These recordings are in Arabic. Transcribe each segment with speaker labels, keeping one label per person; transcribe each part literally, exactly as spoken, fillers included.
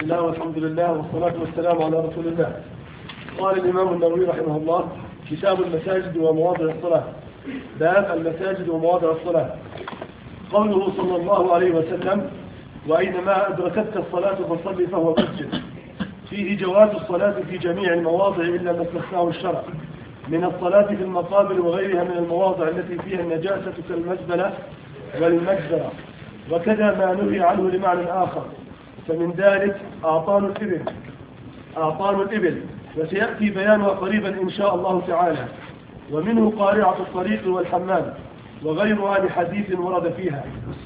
Speaker 1: الله والحمد لله والصلاة والسلام على رسول الله. قال الإمام النووي رحمه الله: كتاب المساجد ومواضع الصلاة. باب المساجد ومواضع الصلاة. قوله صلى الله عليه وسلم: وأينما أدركتك الصلاة فصل فهو مسجد. فيه جواز الصلاة في جميع المواضع إلا ما استثناه الشرع من الصلاة في المقابر وغيرها من المواضع التي فيها النجاسة كالمزبلة والمجزرة، وكذا ما نهي عنه لمعنى آخر، فمن ذلك أعطان الإبل أعطان الإبل وسيأتي بيانها قريبا إن شاء الله تعالى. ومنه قارعة الطريق والحمام وغيرها لحديث ورد فيها.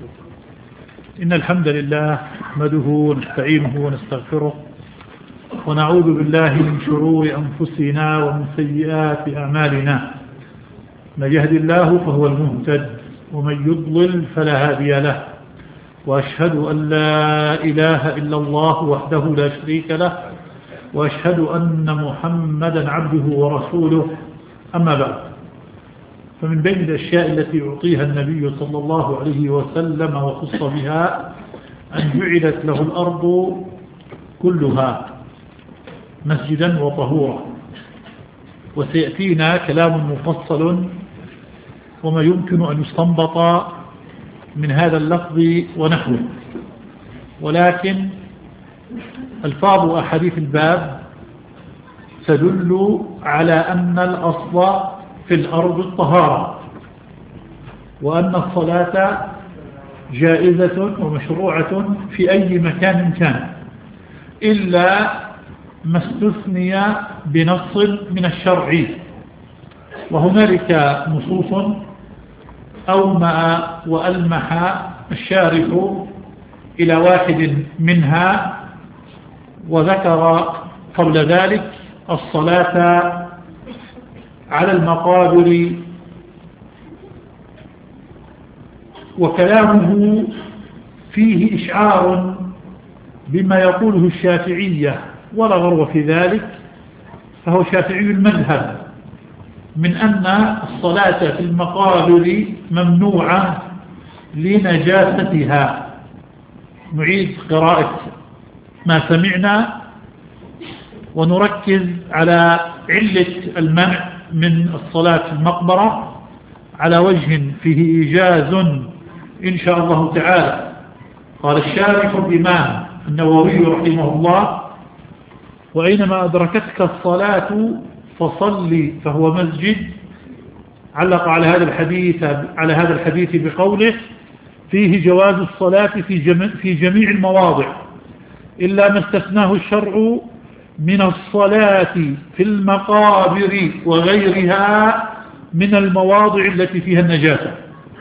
Speaker 2: إن الحمد لله نحمده ونستعينه ونستغفره ونعوذ بالله من شرور أنفسنا ومن سيئات أعمالنا. من يهد الله فهو المهتد ومن يضلل فلا هادي له، وأشهد أن لا إله إلا الله وحده لا شريك له، وأشهد أن محمدا عبده ورسوله. أما بعد، فمن بين الأشياء التي أعطيها النبي صلى الله عليه وسلم وخص بها أن جعلت له الأرض كلها مسجدا وطهورا، وسيأتينا كلام مفصل وما يمكن أن يستنبط من هذا اللفظ ونحوه. ولكن ألفاظ أحاديث الباب تدل على أن الأصل في الأرض الطهارة، وأن الصلاة جائزة ومشروعة في أي مكان كان، إلا ما استثني بنص من الشرع. وهنالك نصوص أومأ وألمح الشارح إلى واحد منها، وذكر قبل ذلك الصلاة على المقابر، وكلامه فيه إشعار بما يقوله الشافعية ولا غرو في ذلك، فهو شافعي المذهب من أن الصلاة في المقابر ممنوعة لنجاستها. نعيد قراءة ما سمعنا ونركز على علة المنع من الصلاة في المقبرة على وجه فيه إيجاز إن شاء الله تعالى. قال الشارح الإمام النووي رحمه الله: وأينما أدركتك الصلاة فصل فهو مسجد. علق على هذا الحديث على هذا الحديث بقوله: فيه جواز الصلاة في جميع في جميع المواضع إلا ما استثناه الشرع من الصلاة في المقابر وغيرها من المواضع التي فيها النجاسة.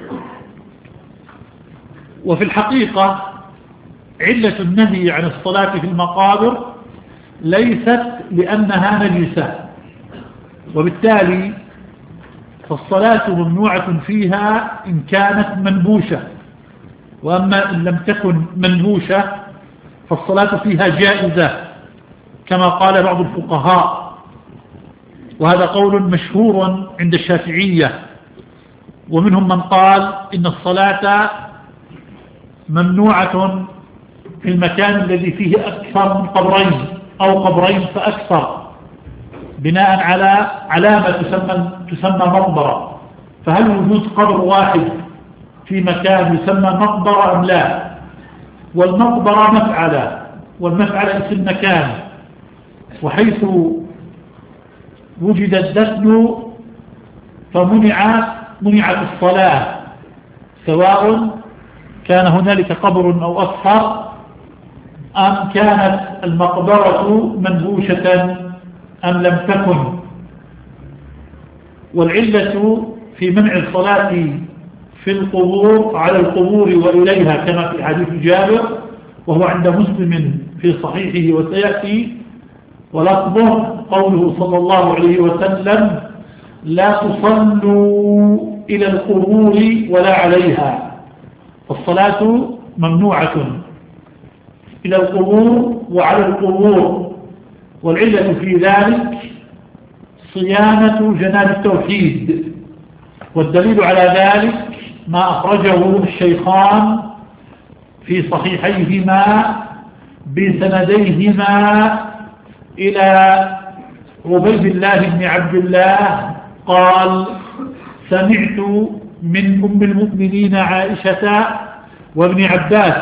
Speaker 2: وفي الحقيقة علة النهي عن الصلاة في المقابر ليست لأنها نجسة، وبالتالي فالصلاة ممنوعة فيها إن كانت منبوشة، وأما إن لم تكن منبوشة فالصلاة فيها جائزة كما قال بعض الفقهاء، وهذا قول مشهور عند الشافعية. ومنهم من قال إن الصلاة ممنوعة في المكان الذي فيه أكثر من قبرين أو قبرين فأكثر، بناء على علامة تسمى, تسمى مقبرة. فهل وجود قبر واحد في مكان يسمى مقبرة أم لا؟ والمقبرة مفعلة، والمفعلة اسم مكان، وحيث وجد الدفن فمنع منعت الصلاة، سواء كان هنالك قبر أو أكثر أم كانت المقبرة منبوشة أم لم تكن. والعلة في منع الصلاة في القبور على القبور وإليها كما في حديث جابر، وهو عند مسلم في صحيحه وسيأتي، ولفظه قوله صلى الله عليه وسلم: لا تصلوا إلى القبور ولا عليها. الصلاة ممنوعة إلى القبور وعلى القبور، والعلة في ذلك صيانة جناب التوحيد. والدليل على ذلك ما أخرجه الشيخان في صحيحيهما بسنديهما إلى عبيد الله بن عبد الله قال سمعت من أم المؤمنين عائشة وابن عباس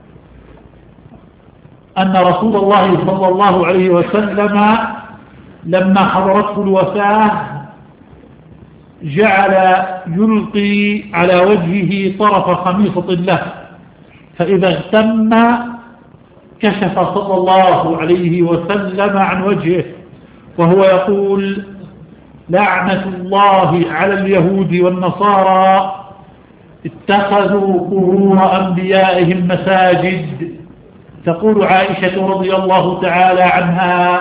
Speaker 2: أن رسول الله صلى الله عليه وسلم لما حضرته الوفاة جعل يلقي على وجهه طرف خميصة له، فإذا اغتم كشف صلى الله عليه وسلم عن وجهه وهو يقول لعنة الله على اليهود والنصارى اتخذوا قبور أنبيائهم مساجد. تقول عائشة رضي الله تعالى عنها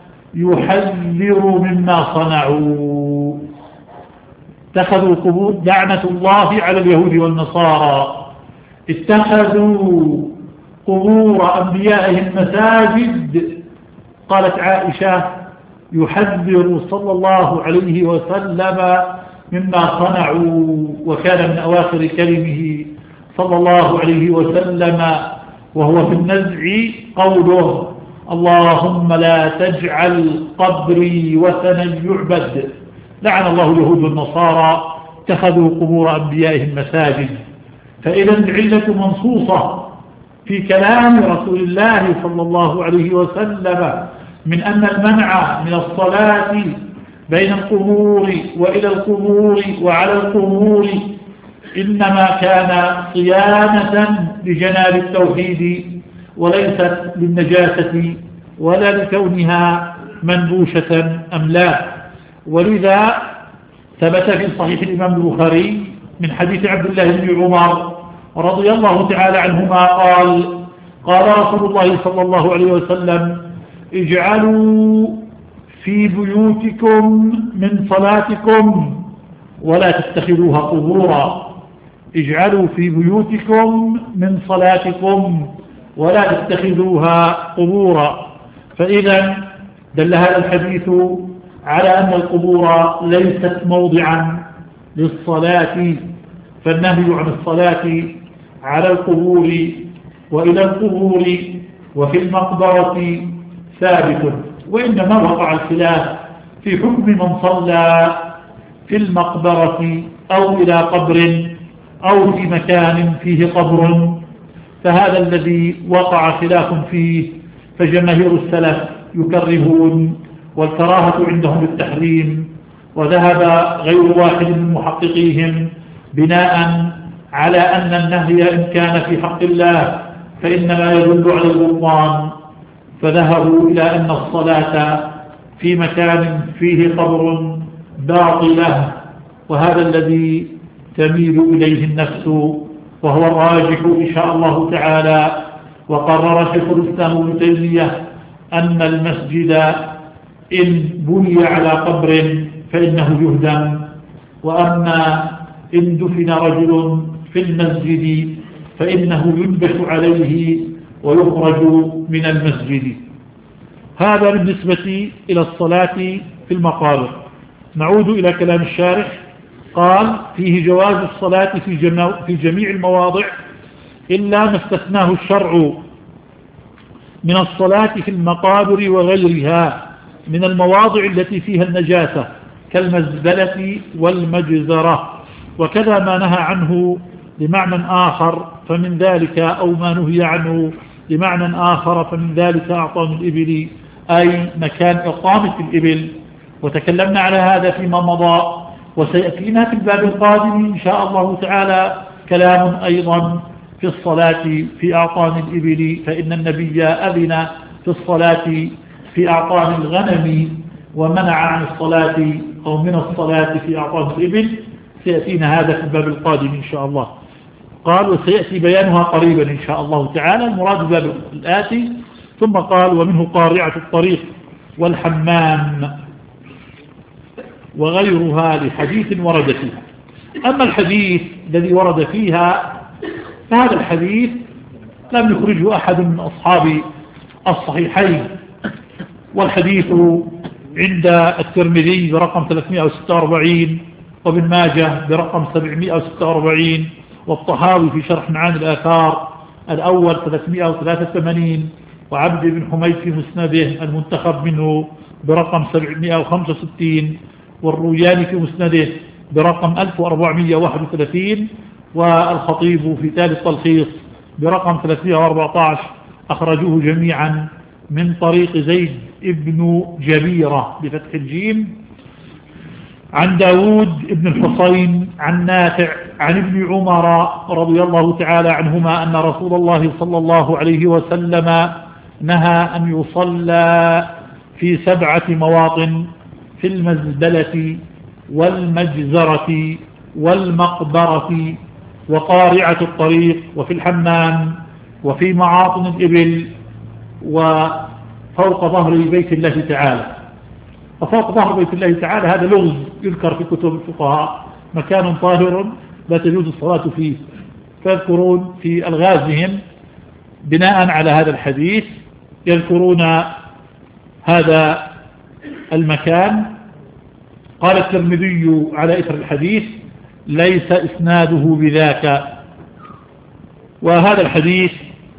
Speaker 2: يحذر مما صنعوا، اتخذوا قبور، لعنة الله على اليهود والنصارى اتخذوا قبور أنبيائهم مساجد. قالت عائشة يحذر صلى الله عليه وسلم مما صنعوا، وكان من أواخر كلمه صلى الله عليه وسلم وهو في النزع قوله اللهم لا تجعل قبري وثنا يعبد. لعن الله اليهود والنصارى اتخذوا قبور أنبيائهم مساجد. فإذا العلة منصوصة في كلام رسول الله صلى الله عليه وسلم من أن المنع من الصلاة بين القبور وإلى القبور وعلى القبور إنما كان صيانة لجناب التوحيد وليست للنجاسة ولا لكونها منبوشة أم لا. ولذا ثبت في صحيح الإمام البخاري من حديث عبد الله بن عمر رضي الله تعالى عنهما قال قال رسول الله صلى الله عليه وسلم اجعلوا في بيوتكم من صلاتكم ولا تتخذوها قبورا. اجعلوا في بيوتكم من صلاتكم ولا تتخذوها قبورا. فإذا دل هذا الحديث على أن القبور ليست موضعا للصلاة، فالنهي عن الصلاة على القبور وإلى القبور وفي المقبرة ثابت، وإنما وقع الخلاف في حكم من صلى في المقبرة أو إلى قبر أو في مكان فيه قبر، فهذا الذي وقع خلاف فيه. فجماهير السلف يكرهون والكراهة عندهم التحريم، وذهب غير واحد من محققيهم بناء على أن النهي إن كان في حق الله فإنما يدل على البطلان، فذهبوا إلى أن الصلاة في مكان فيه قبر باطلة، وهذا الذي تميل إليه النفس وهو الراجح إن شاء الله تعالى. وقرر شيخ الإسلام ابن تيمية أن المسجد إن بني على قبر فإنه يهدم، وأما إن دفن رجل في المسجد فإنه ينبش عليه ويخرج من المسجد. هذا بالنسبة إلى الصلاة في المقابر. نعود إلى كلام الشارح. قال فيه جواز الصلاة في جميع المواضع إلا ما استثناه الشرع من الصلاة في المقابر وغيرها من المواضع التي فيها النجاسة كالمزبلة والمجزرة، وكذا ما نهى عنه لمعنى آخر فمن ذلك، أو ما نهي عنه لمعنى آخر فمن ذلك أعطان الإبل، أي مكان إقامة الإبل. وتكلمنا على هذا فيما مضى، وسيأتينا في الباب القادم إن شاء الله تعالى كلام أيضا في الصلاة في أعطان الإبل، فإن النبي أذن في الصلاة في أعطان الغنم ومنع عن الصلاة أو من الصلاة في أعطان الإبل. سيأتينا هذا في الباب القادم إن شاء الله. قال وسيأتي بيانها قريبا إن شاء الله تعالى، المراد باب الآتي. ثم قال ومنه قارعة الطريق والحمام وغيرها لحديث ورد فيها. أما الحديث الذي ورد فيها فهذا الحديث لم يخرجه أحد من أصحاب الصحيحين، والحديث عند الترمذي برقم ثلاثمائة وستة وأربعين وابن ماجه برقم سبعمائة وستة وأربعين والطحاوي في شرح معاني الآثار الأول ثلاثمائة وثلاثة وثمانين وعبد بن حميد في مسنده المنتخب منه برقم سبعمائة وخمسة وستين، والروياني في مسنده برقم ألف وأربعمائة وواحد وثلاثين، والخطيب في تالي التلخيص برقم ثلاثمائة وأربعة عشر، أخرجوه جميعا من طريق زيد ابن جبيرة بفتح الجيم عن داود ابن الحصين عن نافع عن ابن عمر رضي الله تعالى عنهما أن رسول الله صلى الله عليه وسلم نهى أن يصلى في سبعة مواطن: في المزبلة والمجزرة والمقبرة وقارعة الطريق وفي الحمام وفي معاطن الإبل وفوق ظهر بيت الله تعالى. وفوق ظهر بيت الله تعالى هذا لغز يذكر في كتب الفقهاء، مكان طاهر لا تجوز الصلاة فيه، فيذكرون في ألغازهم بناء على هذا الحديث يذكرون هذا المكان. قال الترمذي على إثر الحديث: ليس إسناده بذاك. وهذا الحديث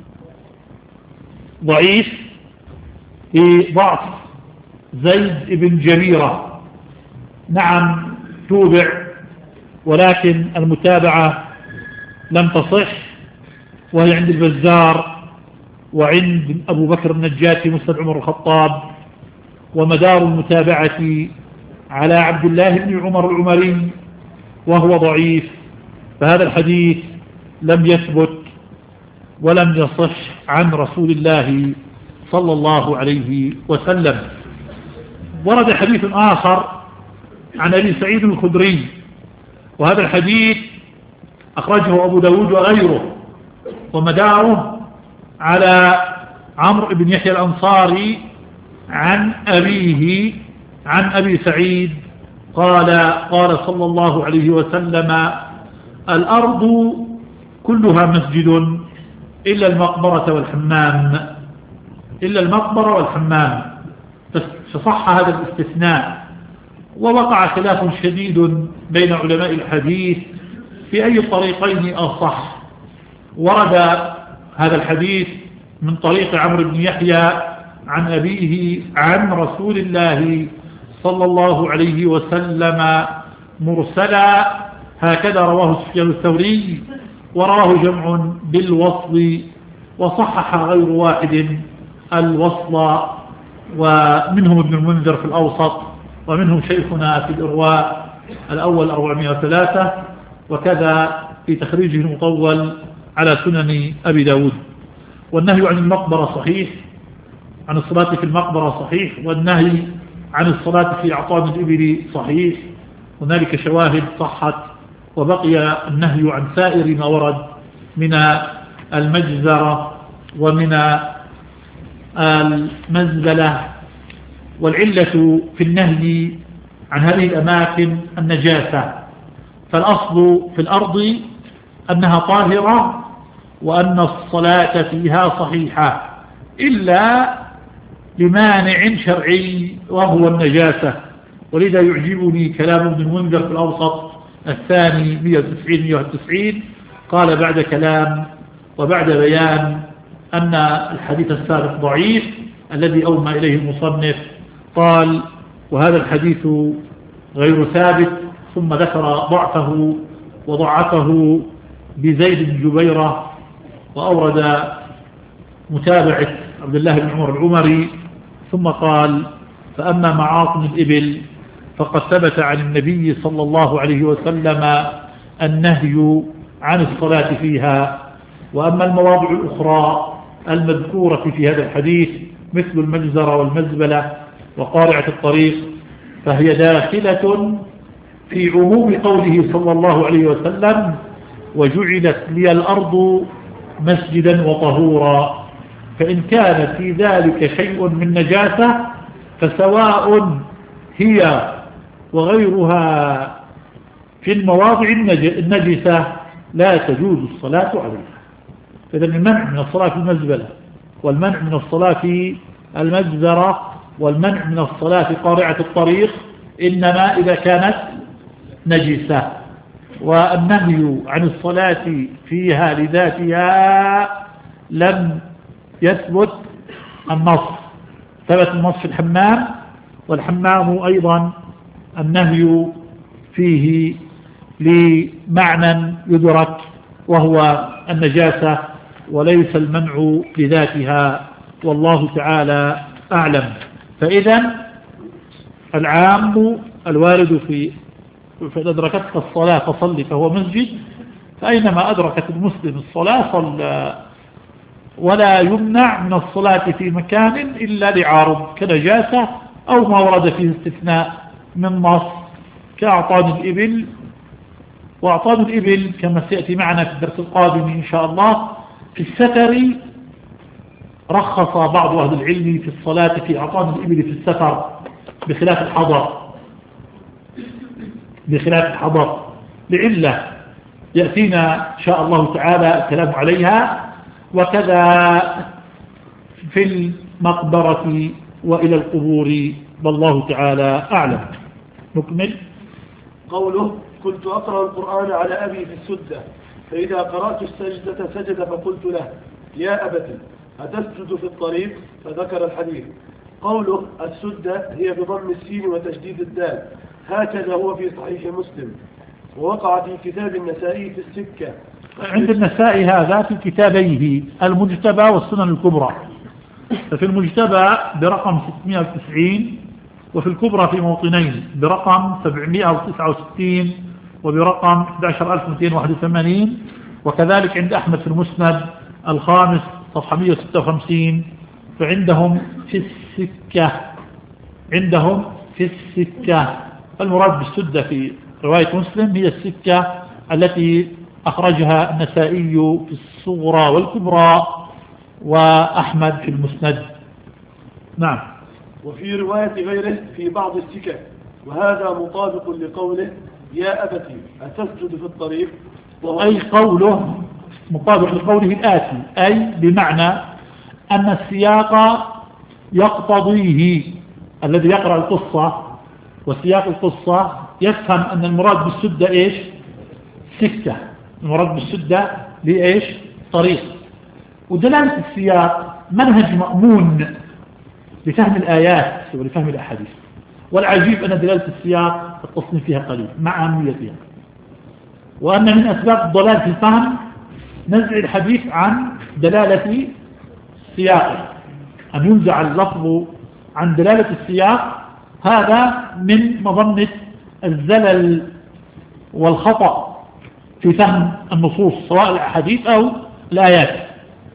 Speaker 2: ضعيف في ضعف زيد بن جبيرة، نعم توبع، ولكن المتابعة لم تصح، وهي عند البزار وعند أبو بكر النجار في مسند عمر الخطاب، ومدار المتابعة على عبد الله بن عمر العمري وهو ضعيف، فهذا الحديث لم يثبت ولم يصح عن رسول الله صلى الله عليه وسلم. ورد حديث آخر عن أبي سعيد الخدري، وهذا الحديث أخرجه أبو داود وغيره، ومداره على عمرو بن يحيى الأنصاري عن أبيه عن أبي سعيد قال: قال صلى الله عليه وسلم: الأرض كلها مسجد إلا المقبرة والحمام، إلا المقبرة والحمام. فصح هذا الاستثناء، ووقع خلاف شديد بين علماء الحديث في أي الطريقين أصح. ورد هذا الحديث من طريق عمرو بن يحيى عن أبيه عن رسول الله صلى الله عليه وسلم مرسلا، هكذا رواه سفيان الثوري، ورواه جمع بالوصل، وصحح غير واحد الوصل، ومنهم ابن المنذر في الأوسط، ومنهم شيخنا في الإرواء الأول أربعمائة وثلاثة، وكذا في تخريجه المطول على سنن أبي داود. والنهي عن المقبرة صحيح، عن الصلاة في المقبرة صحيح، والنهي عن الصلاة في أعطان الإبل صحيح، هنالك شواهد صحت. وبقي النهي عن سائر ما ورد من المجزرة ومن المزبلة. والعلة في النهي عن هذه الأماكن النجاسة، فالأصل في الأرض أنها طاهرة وأن الصلاة فيها صحيحة، إلا لمانع شرعي وهو النجاسة. ولذا يعجبني كلام ابن المنذر في الأوسط الثاني مئة وتسعين مئة وتسعين، قال بعد كلام وبعد بيان أن الحديث السابق ضعيف الذي أومى إليه المصنف، قال: وهذا الحديث غير ثابت، ثم ذكر ضعفه وضعفه بزيد بن جبيرة، وأورد متابعة عبد الله بن عمر العمري، ثم قال: فأما معاطن الإبل فقد ثبت عن النبي صلى الله عليه وسلم النهي عن الصلاة فيها. وأما المواضع الأخرى المذكورة في هذا الحديث مثل المجزرة والمزبلة وقارعة الطريق فهي داخلة في عموم قوله صلى الله عليه وسلم: وجعلت لي الأرض مسجدا وطهورا. فإن كان في ذلك شيء من نجاسة فسواء هي وغيرها في المواضع النجسة لا تجوز الصلاة عليها. إذن المنع من الصلاة في المزبلة، والمنع من الصلاة في المجزرة، والمنع من الصلاة في قارعة الطريق إنما إذا كانت نجسة. والنهي عن الصلاة فيها لذاتها لم يثبت النص، ثبت النص في الحمام، والحمام أيضا النهي فيه لمعنى يدرك وهو النجاسة وليس المنع لذاتها، والله تعالى أعلم. فإذا العام الوارد في فإذا أدركتك الصلاة فصلي فهو مسجد، فأينما أدركت المسلم الصلاة صلى، ولا يمنع من الصلاة في مكان إلا لعارض كنجاسة أو ما ورد فيه استثناء من نص كأعطان الإبل. وأعطان الإبل كما سيأتي معنا في الدرس القادم إن شاء الله في السفر، رخص بعض أهل العلم في الصلاة في أعطان الإبل في السفر بخلاف الحضر، بخلاف الحضر لعلة يأتينا إن شاء الله تعالى الكلام عليها. وكذا في المقبرة وإلى القبور، والله تعالى أعلم. نكمل.
Speaker 1: قوله: كنت أقرأ القرآن على أبي في السدة، فإذا قرأت السجدة سجد فقلت له: يا أبت أتسجد في الطريق؟ فذكر الحديث. قوله السدة هي بضم السين وتشديد الدال، هكذا هو في صحيح مسلم، ووقع في كتاب النسائي في السكة.
Speaker 2: عند النسائي هذا في كتابيه المجتبى والسنن الكبرى، ففي المجتبى برقم ستمائة وتسعين، وفي الكبرى في موطنين برقم سبعمائة وتسعة وستين وبرقم أحد عشر ألف ومئتين وواحد وثمانين، وكذلك عند أحمد في المسند الخامس صفحة مئة وستة وخمسين. فعندهم في السكة، عندهم في السكة. المراد بالسدة في رواية مسلم هي السكة التي أخرجها النسائي في الصغرى والكبرى وأحمد في المسند. نعم.
Speaker 1: وفي رواية غيره في بعض السكك، وهذا مطابق لقوله: يا أبتي أتسجد في الطريق؟
Speaker 2: أي قوله مطابق لقوله الآتي، أي بمعنى أن السياق يقتضيه الذي يقرأ القصة وسياق القصة يفهم أن المراد بالسدة إيش؟ سكة. المراد بالسدة لإيش؟ طريق. ودلالة السياق منهج مأمون لفهم الآيات ولفهم الأحاديث، والعجيب أن دلالة السياق التصنيف فيها قليل مع أهميتها، وأن من أسباب الضلال في الفهم نزع الحديث عن دلالة السياق، أن ينزع اللفظ عن دلالة السياق، هذا من مظنة الزلل والخطأ في فهم النصوص سواء الأحاديث أو الآيات.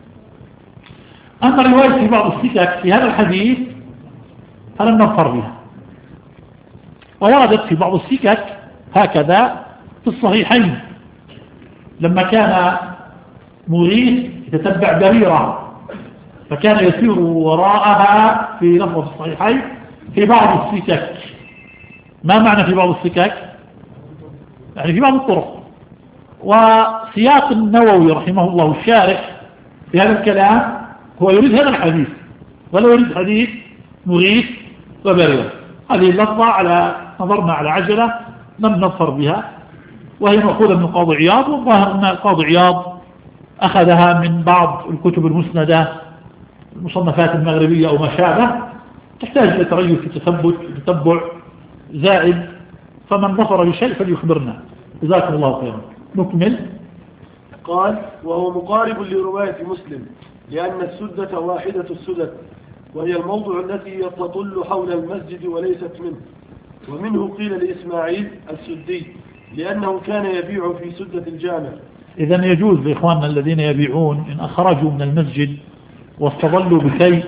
Speaker 2: أما الرواية في بعض السكك في هذا الحديث فلم نظفر بها، ووردت في بعض السكك هكذا في الصحيحين لما كان مغيث يتتبع بريرة فكان يسير وراءها في لفظ الصحيحين في بعض السكك. ما معنى في بعض السكك؟ يعني في بعض الطرق. وسياق النووي رحمه الله الشارح في هذا الكلام هو يريد هذا الحديث ولا يريد حديث مغيث وبريرة. هذه اللفظة على نظرنا على عجلة لم نظفر بها، وهي مأخوذة من قاضي عياض، والظاهر أن قاضي عياض أخذها من بعض الكتب المسندة المصنفات المغربية أو ما شابه، تحتاج إلى تريث في تثبت تتبع زائد، فمن ظفر بشيء فليخبرنا. جزاكم الله خيرا. نكمل.
Speaker 1: قال: وهو مقارب لرواية مسلم، لأن السدة واحدة السدد، وهي الموضع التي تطل حول المسجد وليست منه. ومنه قيل لإسماعيل السدي لأنه كان يبيع في سدة الجامع.
Speaker 2: إذن يجوز لإخواننا الذين يبيعون إن أخرجوا من المسجد واستظلوا بكي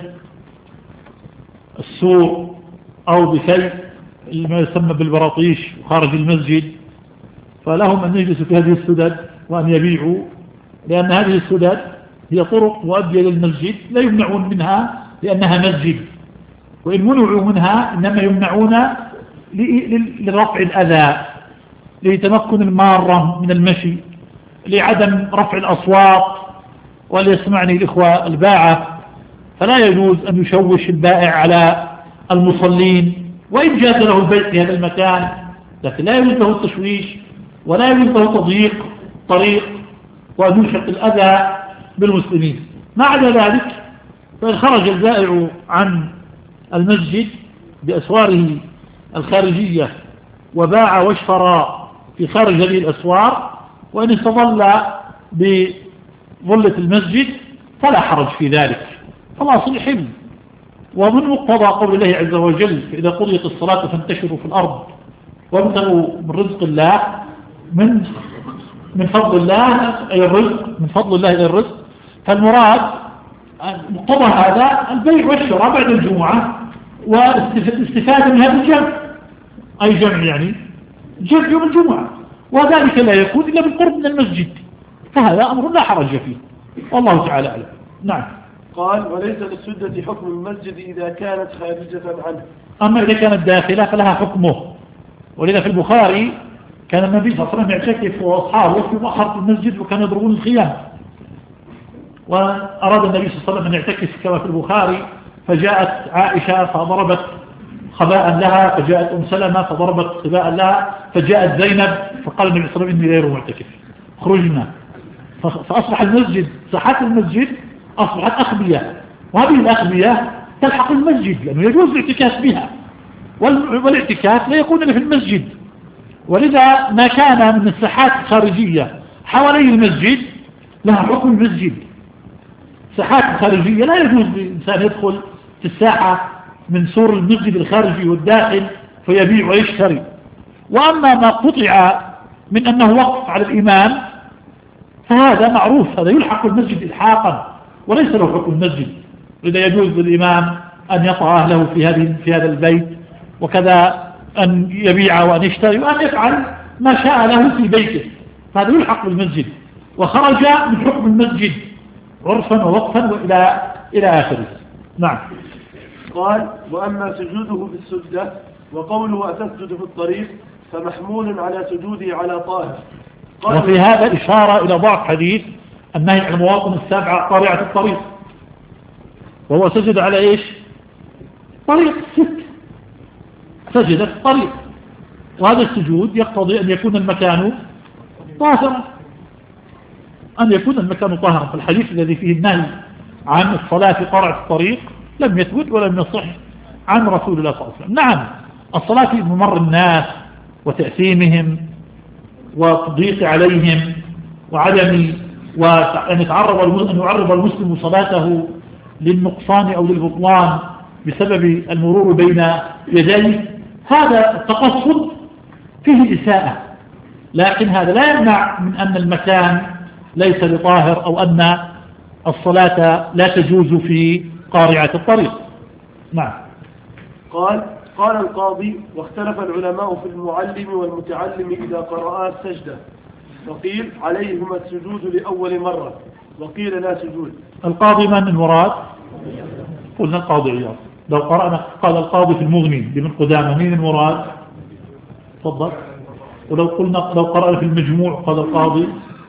Speaker 2: السوق أو بكي ما يسمى بالبراطيش خارج المسجد، فلهم أن يجلسوا في هذه السدد وأن يبيعوا، لأن هذه السدد هي طرق مؤدية للمسجد لا يمنعون منها لأنها مسجد، وإن منعوا منها إنما يمنعون لرفع الأذى، لتمكن المارة من المشي، لعدم رفع الأصوات، وليسمعني الإخوة الباعة، فلا يجوز أن يشوش البائع على المصلين، وإن جاز له البيع في هذا المكان، لكن لا يجوز له التشويش ولا يجوز له تضييق طريق وأن يلحق الأذى بالمسلمين. ما عدا ذلك فإن خرج البائع عن المسجد بأسواره الخارجية وباع واشترى في خارج هذه الأسوار، وإن استظل بظلة المسجد فلا حرج في ذلك، فالأصل حل. ومن مقتضى قول الله عز وجل: إذا قضيت الصلاة فانتشروا في الأرض وابتغوا من رزق الله، من من فضل الله أي الرزق، من فضل الله إلى الرزق. فالمراد مقتضى هذا البيع والشراء بعد الجمعة، والاستفادة من هذا الجمع، أي جمع يعني جمع يوم الجمعة، وذلك لا يكون إلا بالقرب من المسجد، فهذا أمر لا حرج فيه، والله تعالى أعلم. نعم.
Speaker 1: قال: وليس للسدة حكم المسجد إذا كانت خارجة عنه.
Speaker 2: أما إذا كانت داخلة فلها حكمه. ولذا في البخاري كان النبي صلى الله عليه وسلم يعتكف وأصحابه في محرة المسجد وكانوا يضربون الخيام، وأراد النبي صلى الله عليه وسلم أن يعتكف كما في البخاري، فجاءت عائشة فضربت خباء لها، فجاءت أم سلمة فضربت خباء لها، فجاءت زينب فقال النبي صلى الله عليه وسلم: إني غير معتكف، خرجنا. فأصبح المسجد، ساحات المسجد أصبحت أخبية، وهذه الأخبية تلحق المسجد لأنه يجوز الاعتكاف بها، والاعتكاف لا يكون إلا في المسجد. ولذا ما كان من الساحات الخارجية حوالي المسجد لها حكم المسجد. ساحات خارجية لا يجوز للإنسان يدخل في الساحة من سور المسجد الخارجي والداخل فيبيع ويشتري. وأما ما قطع من أنه وقف على الإمام فهذا معروف، هذا يلحق المسجد إلحاقا وليس له حكم المسجد. إذا يجوز للإمام أن يطع أهله في هذه في هذا البيت، وكذا أن يبيع وأن يشتري وأن يفعل ما شاء له في بيته، فهذا يلحق بالمسجد وخرج من حكم المسجد عرفا ووقفا وإلى إلى آخره. نعم.
Speaker 1: قال: وأما سجوده في السجدة وقوله أتسجد في الطريق فمحمول على سجوده على طاهر.
Speaker 2: وفي هذا إشارة إلى ضعف حديث النهي عن المواطن السابعة قارعة الطريق، وهو سجد على إيش؟ طريق ست، سجد في الطريق، وهذا السجود يقتضي أن يكون المكان طاهرا، أن يكون المكان طاهرا. فالحديث الذي فيه النهي عن الصلاة في قارعة الطريق لم يثبت ولم يصح عن رسول الله صلى الله عليه وسلم. نعم، الصلاة في ممر الناس وتأثيمهم والضيق عليهم وعدم وأن يتعرض أن يعرض المسلم صلاته للنقصان أو للبطلان بسبب المرور بين يديه، هذا التقصد فيه إساءة، لكن هذا لا يمنع من أن المكان ليس بطاهر أو أن الصلاة لا تجوز في قارعة الطريق. نعم.
Speaker 1: قال قال القاضي: واختلف العلماء في المعلم والمتعلم إذا قرأا السجدة، وقيل عليهما السجود لأول مرة، وقيل لا سجود.
Speaker 2: القاضي من المراد؟ قلنا القاضي عياض. لو قرأنا قال القاضي في المغني بن قدامة مين المراد؟ تفضل. ولو قلنا لو قرأنا في المجموع قال القاضي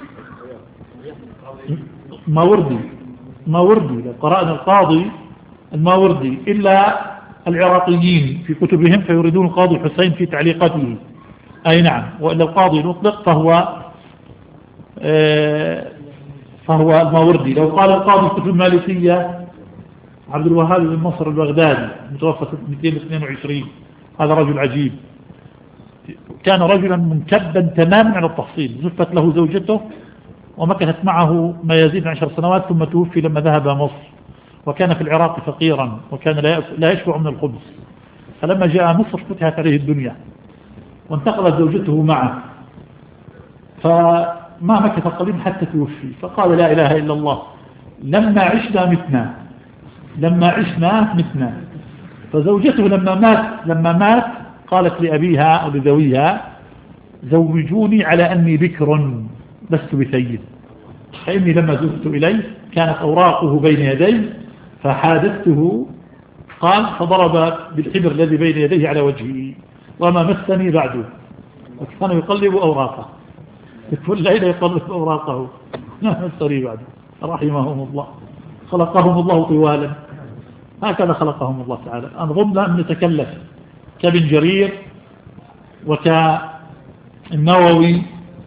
Speaker 2: ماوردي ماوردي لو قرأنا القاضي الماوردي، إلا العراقيين في كتبهم فيريدون القاضي حسين في تعليقاته، أي نعم. وإلا القاضي المطلق فهو آه فهو الماوردي. لو قال القاضي في كتب المالكية عبد الوهاب بن نصر البغدادي متوفى مئتين واثنين وعشرين، هذا رجل عجيب، كان رجلا منكبا تماما على التحصيل، زفت له زوجته ومكثت معه ما يزيد عن عشر سنوات ثم توفي لما ذهب مصر، وكان في العراق فقيرا وكان لا يشبع من الخبز، فلما جاء مصر فتحت عليه الدنيا وانتقلت زوجته معه، فما مكث قليلا حتى توفي، فقال لا إله إلا الله، لما عشنا متنا لما عشنا متنا. فزوجته لما مات لما مات قالت لأبيها أو لذويها: زوجوني على أني بكر لست بسيد، فإني لما زفت إليه كانت أوراقه بين يدي فحادثته، قال فضرب بالحبر الذي بين يديه على وجهه وما مسني بعده، وكان يقلب أوراقه كل ليلة يقلب أوراقه ما مسني بعده، رحمهم الله، خلقهم الله طوالا، هكذا خلقهم الله تعالى. أنظن أن نتكلف كابن جرير وكالنووي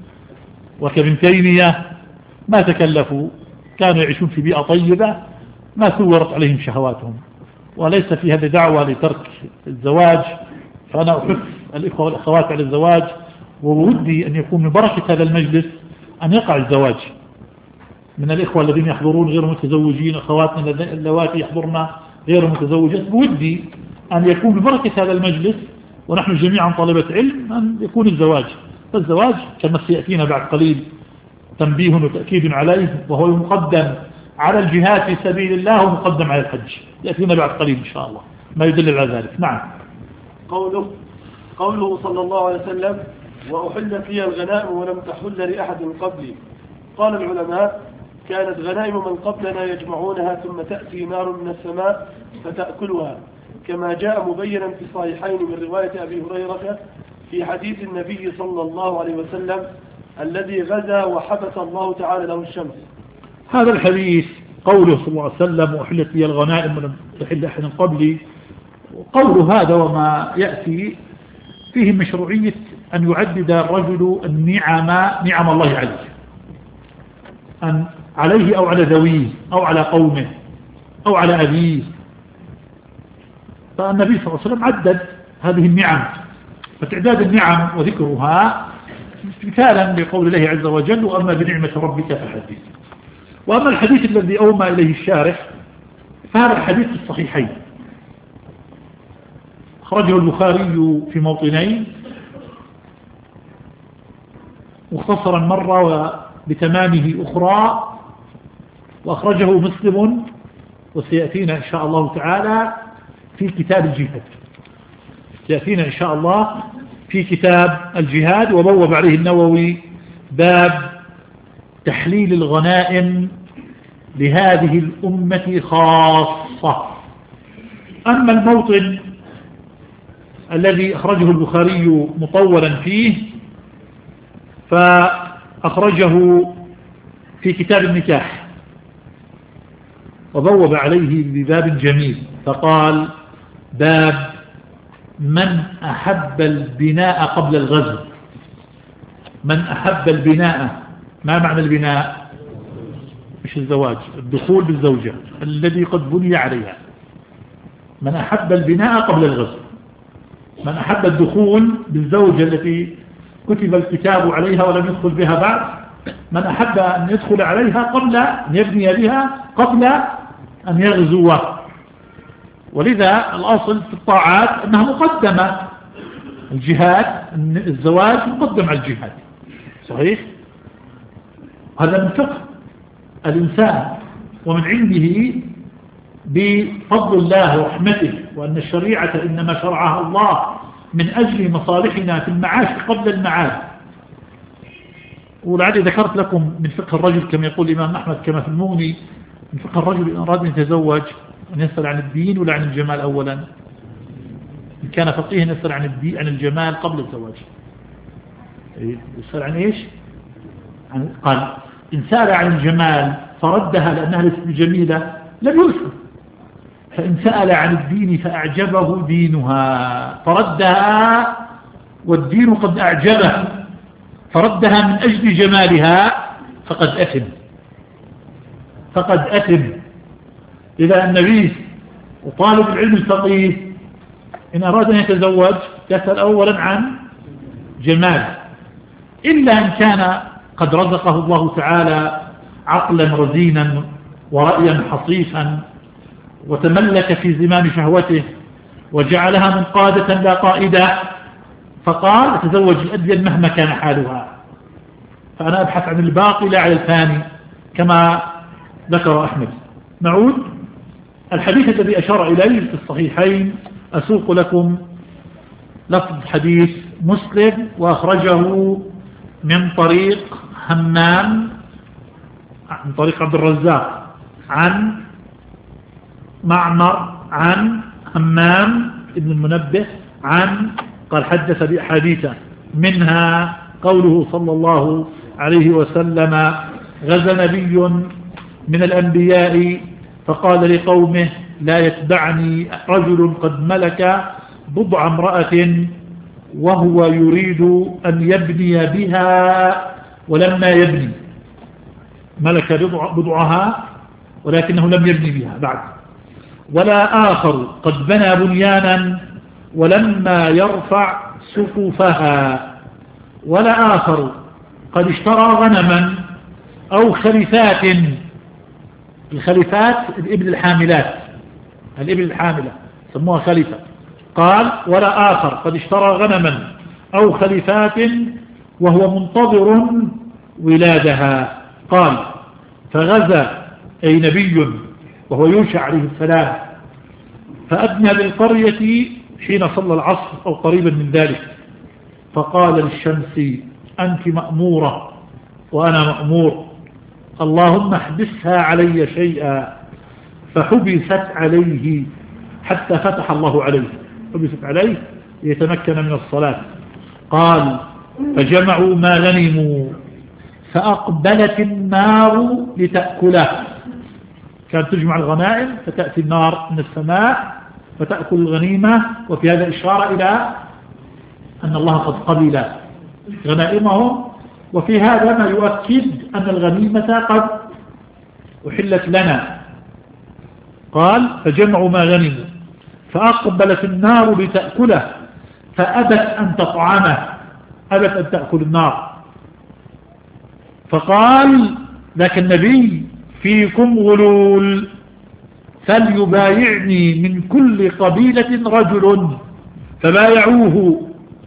Speaker 2: وكابن تيمية ما تكلفوا، كانوا يعيشون في بيئة طيبة ما ثورت عليهم شهواتهم، وليس في هذه دعوة لترك الزواج. فأنا أحث الإخوة والأخوات على الزواج، وودي أن يكون من بركة هذا المجلس أن يقع الزواج من الإخوة الذين يحضرون غير متزوجين، أخواتنا اللواتي يحضرن غير متزوجات. بودي أن يكون ببركة هذا المجلس ونحن جميعا طلبة علم أن يكون الزواج. فالزواج كما سيأتينا بعد قليل تنبيه وتأكيد عليه، وهو المقدم على الجهاد في سبيل الله ومقدم على الحج، يأتينا بعد قليل إن شاء الله ما يدل على ذلك. نعم.
Speaker 1: قوله قوله صلى الله عليه وسلم: وأحلت لي الغنائم ولم تحل لأحد قبلي. قال العلماء: كانت غنائم من قبلنا يجمعونها ثم تأتي نار من السماء فتأكلها، كما جاء مبينا في الصحيحين من رواية أبي هريرة في حديث النبي صلى الله عليه وسلم الذي غزا وحبس الله تعالى له الشمس.
Speaker 2: هذا الحديث قوله صلى الله عليه وسلم: وأحلت لي الغنائم ولم تحل أحد قبلي، وقوله هذا وما يأتي فيه مشروعية أن يعدد الرجل النعم نعم الله عليه، أن عليه أو على ذويه أو على قومه أو على أبيه. فالنبي صلى الله عليه وسلم عدد هذه النعم، فتعداد النعم وذكرها مثالا لقول الله عز وجل: وأما بنعمة ربك فحدث. وأما الحديث الذي أومى إليه الشارح فهذا الحديث في الصحيحين، أخرجه البخاري في موطنين مختصرا مرة وبتمامه أخرى، وأخرجه مسلم وسيأتينا إن شاء الله تعالى في كتاب الجهاد، سيأتينا إن شاء الله في كتاب الجهاد. وبوب عليه النووي باب تحليل الغنائم لهذه الأمة خاصة. أما الموطن الذي أخرجه البخاري مطولا فيه فأخرجه في كتاب النكاح، وبوب عليه بباب جميل فقال: باب من أحب البناء قبل الغزو. من أحب البناء، ما معنى البناء؟ مش الزواج، الدخول بالزوجة الذي قد بني عليها. من أحب البناء قبل الغزو، من أحب الدخول بالزوجة التي كتب الكتاب عليها ولم يدخل بها بعد، من أحب أن يدخل عليها قبل أن يبني بها قبل أن يغزو. ولذا الأصل في الطاعات أنها مقدمة، الجهاد الزواج مقدم على الجهاد، صحيح؟ هذا من فقه الإنسان ومن عنده بفضل الله ورحمته، وأن الشريعة إنما شرعها الله من أجل مصالحنا في المعاش قبل المعاد. ولعلي ذكرت لكم من فقه الرجل كما يقول الإمام أحمد كما في المغني، من فقه الرجل إن أراد أن يتزوج أن يسأل عن الدين ولا عن الجمال أولا. إن كان فقيها يسأل عن الدين عن الجمال قبل الزواج. يسأل عن إيش؟ عن قال إن سأل عن الجمال فردها لأنها ليست جميلة لم يسأل، فإن سأل عن الدين فأعجبه دينها فردها والدين قد أعجبه فردها من أجل جمالها فقد أثم فقد أثم. إذا النبي وطالب العلم الفقيه إن أراد أن يتزوج يسأل أولا عن جمال، إلا إن كان قد رزقه الله تعالى عقلا رزينا ورأيا حصيفا وتملك في زمام شهوته وجعلها منقادة لا قائدة، فقال تزوج الأدين مهما كان حالها. فأنا أبحث عن الباقي لا على الثاني كما ذكر أحمد. نعود الحديث الذي أشار إليه في الصحيحين، أسوق لكم لفظ حديث مسلم وأخرجه من طريق همام من طريق عبد الرزاق عن معمر عن همام ابن المنبه عن قال حدث بأحاديث منها قوله صلى الله عليه وسلم: غزا نبي من الأنبياء فقال لقومه: لا يتبعني رجل قد ملك بضع امرأة وهو يريد أن يبني بها ولما يبني، ملك بضعها ولكنه لم يبني بها بعد. ولا آخر قد بنى بنيانا ولما يرفع سقفها. ولا آخر قد اشترى غنما أو خلفات. الخلفات الإبل الحاملات، الإبل الحاملة سموها خلفة. قال ولا آخر قد اشترى غنما أو خلفات وهو منتظر ولادها. قال فغزا أي نبي وهو يوشع عليه السلام، فأدنى للقرية حين صلى العصر أو قريبا من ذلك، فقال للشمس أنت مأمورة وأنا مأمور، اللهم احبسها علي شيئا، فحبست عليه حتى فتح الله عليه، حبست عليه ليتمكن من الصلاة. قال فجمعوا ما غنموا فأقبلت النار لتأكله. كانت تجمع الغنائم فتأتي النار من السماء فتأكل الغنيمة، وفي هذا إشارة إلى أن الله قد قبل غنائمهم، وفي هذا ما يؤكد أن الغنيمة قد أحلت لنا. قال فجمعوا ما غنموا فأقبلت النار لتأكله فأبت أن تطعمه، أبت أن تأكل النار. فقال ذاك النبي فيكم غلول فليبايعني من كل قبيلة رجل، فبايعوه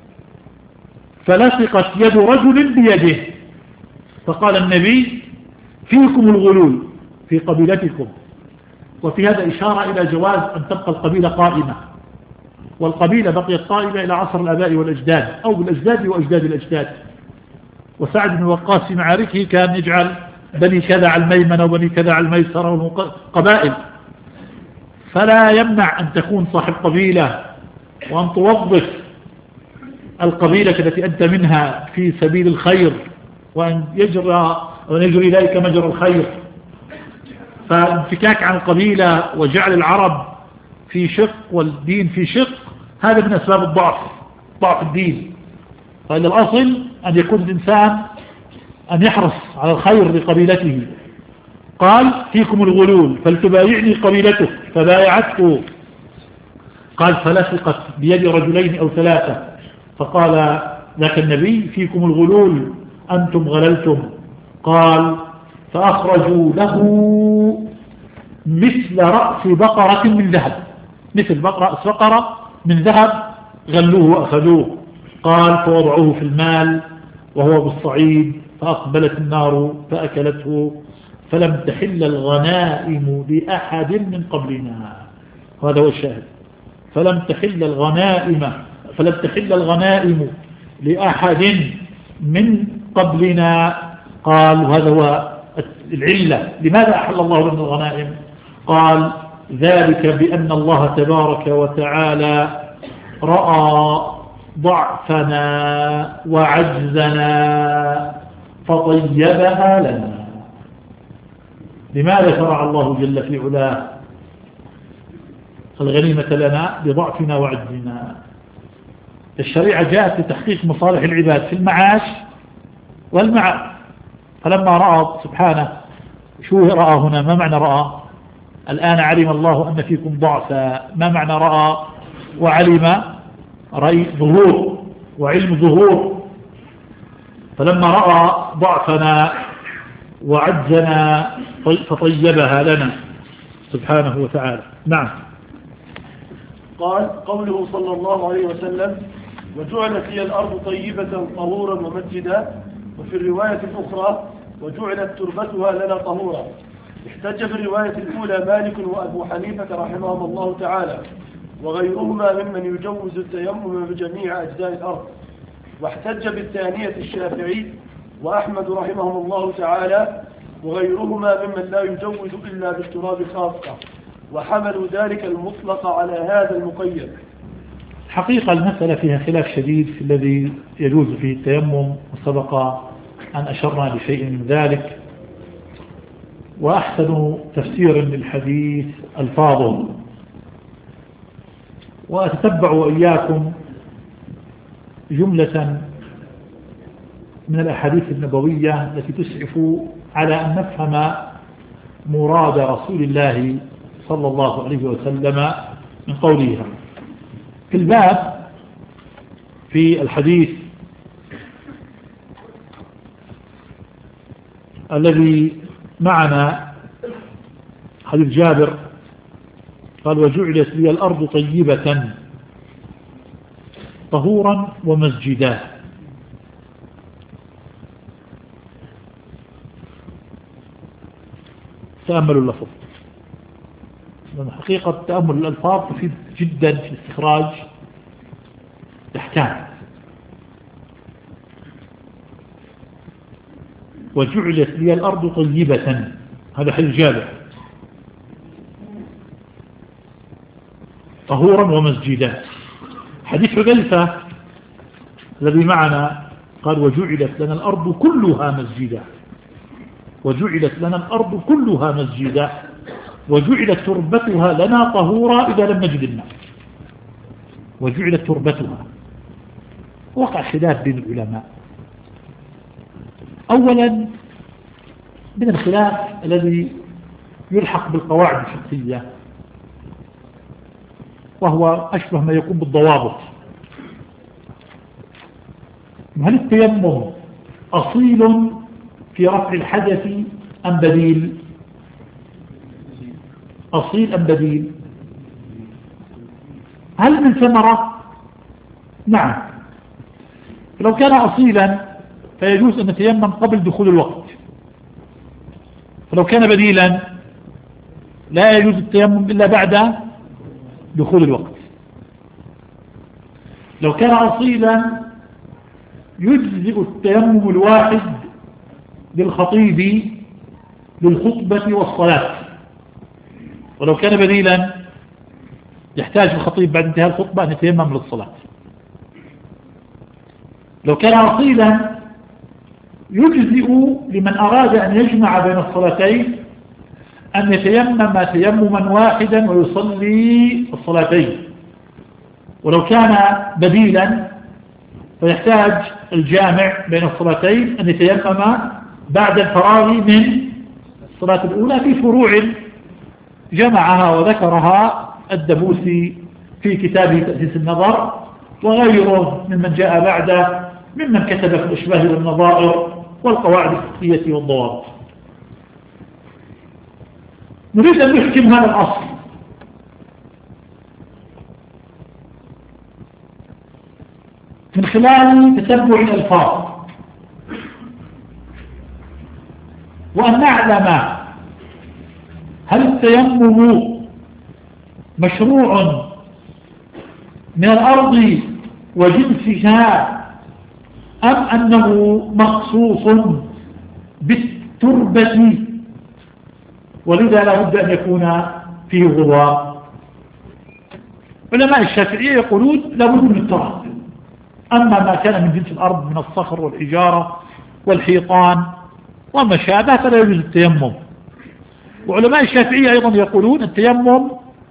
Speaker 2: فلصقت يد رجل بيده. فقال النبي فيكم الغلول في قبيلتكم. وفي هذا إشارة إلى جواز أن تبقى القبيلة قائمة، والقبيلة بقيت قائمة إلى عصر الآباء والأجداد أو بالأجداد وأجداد الأجداد. وسعد بن وقاص في معاركه كان يجعل بني كذا على الميمنة وبني كذا على الميسرة والقبائل، فلا يمنع أن تكون صاحب قبيلة وأن توظف القبيلة التي أنت منها في سبيل الخير، وأن يجرى وأن يجري إليك مجرى الخير. فالانفكاك عن القبيلة وجعل العرب في شق والدين في شق هذا من أسباب الضعف، ضعف الدين. فإن الأصل أن يكون الإنسان أن يحرص على الخير لقبيلته. قال فيكم الغلول فلتبايعني قبيلته، فبايعته. قال فلصقت بيد رجلين أو ثلاثة، فقال ذاك النبي فيكم الغلول أنتم غللتم. قال فأخرجوا له مثل رأس بقرة من ذهب، مثل رأس بقرة من ذهب، غلوه وأخذوه. قال فوضعوه في المال وهو بالصعيد، فأقبلت النار فأكلته، فلم تحل الغنائم لأحد من قبلنا. هذا هو الشاهد، فلم تحل الغنائم فلم تحل الغنائم لأحد من قبلنا. قال وهذا هو العلة لماذا أحل الله لنا الغنائم. قال ذلك بأن الله تبارك وتعالى رأى ضعفنا وعجزنا فطيبها لنا. لماذا شرع الله جل في علاه الغنيمة لنا؟ لضعفنا وعجزنا. الشريعة جاءت لتحقيق مصالح العباد في المعاش والمعاد. فلما رأى سبحانه، شو رأى هنا؟ ما معنى رأى؟ الآن علم الله أن فيكم ضعفا، ما معنى رأى؟ وعلم رأي ظهور وعلم ظهور. فلما رأى ضعفنا وعجزنا فطيبها لنا سبحانه وتعالى. نعم.
Speaker 1: قال قوله صلى الله عليه وسلم وجعلت لي الأرض طيبة طهورا ومسجدا، وفي الرواية الأخرى وجعلت تربتها لنا طهورا. احتج في الرواية الأولى مالك وأبو حنيفة رحمهم الله تعالى وغيرهما ممن يجوز التيمم بجميع أجزاء الأرض، واحتج بالثانية الشافعي وأحمد رحمهم الله تعالى وغيرهما ممن لا يجوز إلا بالتراب خاصة، وحملوا ذلك المطلق على هذا المقيد.
Speaker 2: حقيقة المسألة فيها خلاف شديد في الذي يجوز فيه التيمم، وسبق أن أشرنا لشيء من ذلك. وأحسن تفسير للحديث الفاظه. وأتتبع وإياكم جملة من الأحاديث النبوية التي تسعف على أن نفهم مراد رسول الله صلى الله عليه وسلم من قولها. في الباب في الحديث الذي معنا حديث جابر قال وجعلت لي الأرض طيبة طهورا ومسجدا. تأملوا اللفظ، لأن حقيقة تأمل الألفاظ تفيد جدا في استخراج الأحكام. وجعلت لي الأرض طيبة، هذا حديث جابر، طهورا ومسجدا. حديث حذيفة الذي معنا قال وجعلت لنا الأرض كلها مسجدا، وجعلت لنا الأرض كلها مسجدا، وجعلت تربتها لنا طهورا إذا لم نجد الماء. وجعلت تربتها، وقع خلاف بين العلماء. أولا من الخلاف الذي يلحق بالقواعد الفقهية، وهو أشبه ما يكون بالضوابط. هل التيمم أصيل في رفع الحدث أم بديل؟ أصيل أم بديل؟ هل من ثمرة؟ نعم. لو كان أصيلا فيجوز أن نتيمم قبل دخول الوقت، فلو كان بديلا لا يجوز التيمم إلا بعد دخول الوقت. لو كان أصيلا يجزئ التيمم الواحد للخطيب للخطبة والصلاة، ولو كان بديلا يحتاج الخطيب بعد انتهاء الخطبة أن يتيمم للصلاة. لو كان أصيلا يجزئ لمن أراد أن يجمع بين الصلاتين أن يتيمم تيمما واحدا ويصلي الصلاتين. ولو كان بديلا فيحتاج الجامع بين الصلاتين أن يتيمم بعد الفراغ من الصلاة الأولى في فروع جمعها وذكرها الدبوسي في كتابه تأسيس النظر، وغيره ممن جاء بعده ممن كتب في الأشباه والنظائر والقواعد الفقهية والضوابط. نريد أن نحكم هذا الأصل. من خلال تتبع الألفاظ، وأن نعلم هل التيمم مشروع من الأرض وجنسها أم أنه مخصوص بالتربة، ولذا لا بد أن يكون فيه غبار. علماء الشافعية يقولون لا بد من التراب، أما ما كان من جنس الأرض من الصخر والحجارة والحيطان وما شابه فلا يجوز التيمم. وعلماء الشافعية أيضا يقولون التيمم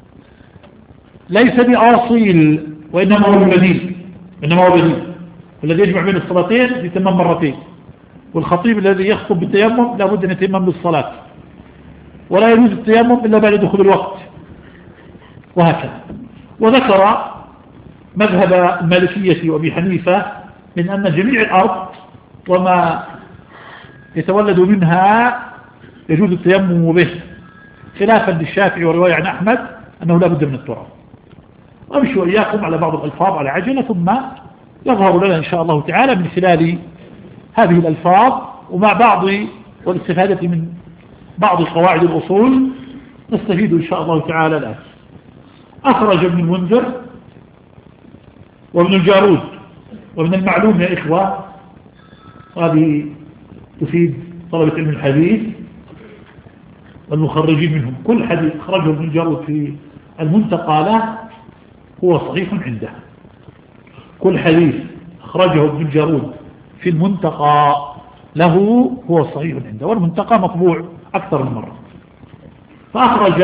Speaker 2: ليس بأصيل وإنما هو بديل، إنما هو بديل الذي يجمع بين الصلاتين يتمم مرتين، والخطيب الذي يخطب بالتيمم لا بد أن يتيمم للصلاة، ولا يجوز التيمم إلا بعد دخول الوقت، وهكذا. وذكر مذهب المالكية وأبي حنيفة من أن جميع الأرض وما يتولد منها يجوز التيمم به، خلافا للشافعي ورواية عن أحمد أنه لا بد من التراب. وأمشي وإياكم على بعض الألفاظ على عجلة، ثم يظهر لنا إن شاء الله تعالى من خلال هذه الألفاظ ومع بعض والاستفادة من بعض قواعد الأصول نستفيد إن شاء الله تعالى الآن. أخرج ابن المنذر وابن الجارود، ومن المعلوم يا إخوة، هذه تفيد طلبة علم الحديث والمخرجين منهم، كل حديث أخرجه ابن الجارود في المنتقى له هو صحيح عنده، كل حديث أخرجه ابن الجارود في المنتقى له هو صحيح عنده، والمنتقى مطبوع أكثر من مرة. فأخرج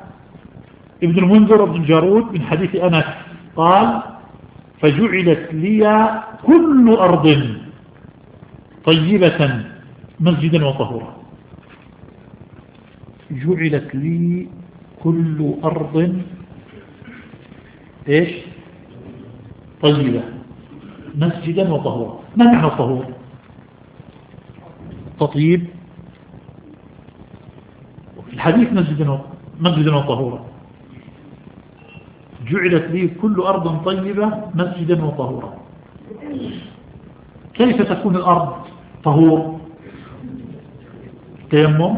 Speaker 2: ابن المنذر وابن الجارود من حديث أنس قال فجعلت لي كل أرض طيبة مسجدا وطهورا. جعلت لي كل أرض إيش طيبة مسجدا وطهورا. ما معنى الطهور؟ تطيب في الحديث مسجدا مسجدا وطهورا. جعلت لي كل أرض طيبة مسجدا وطهورا. كيف تكون الأرض طهور؟ تيمم.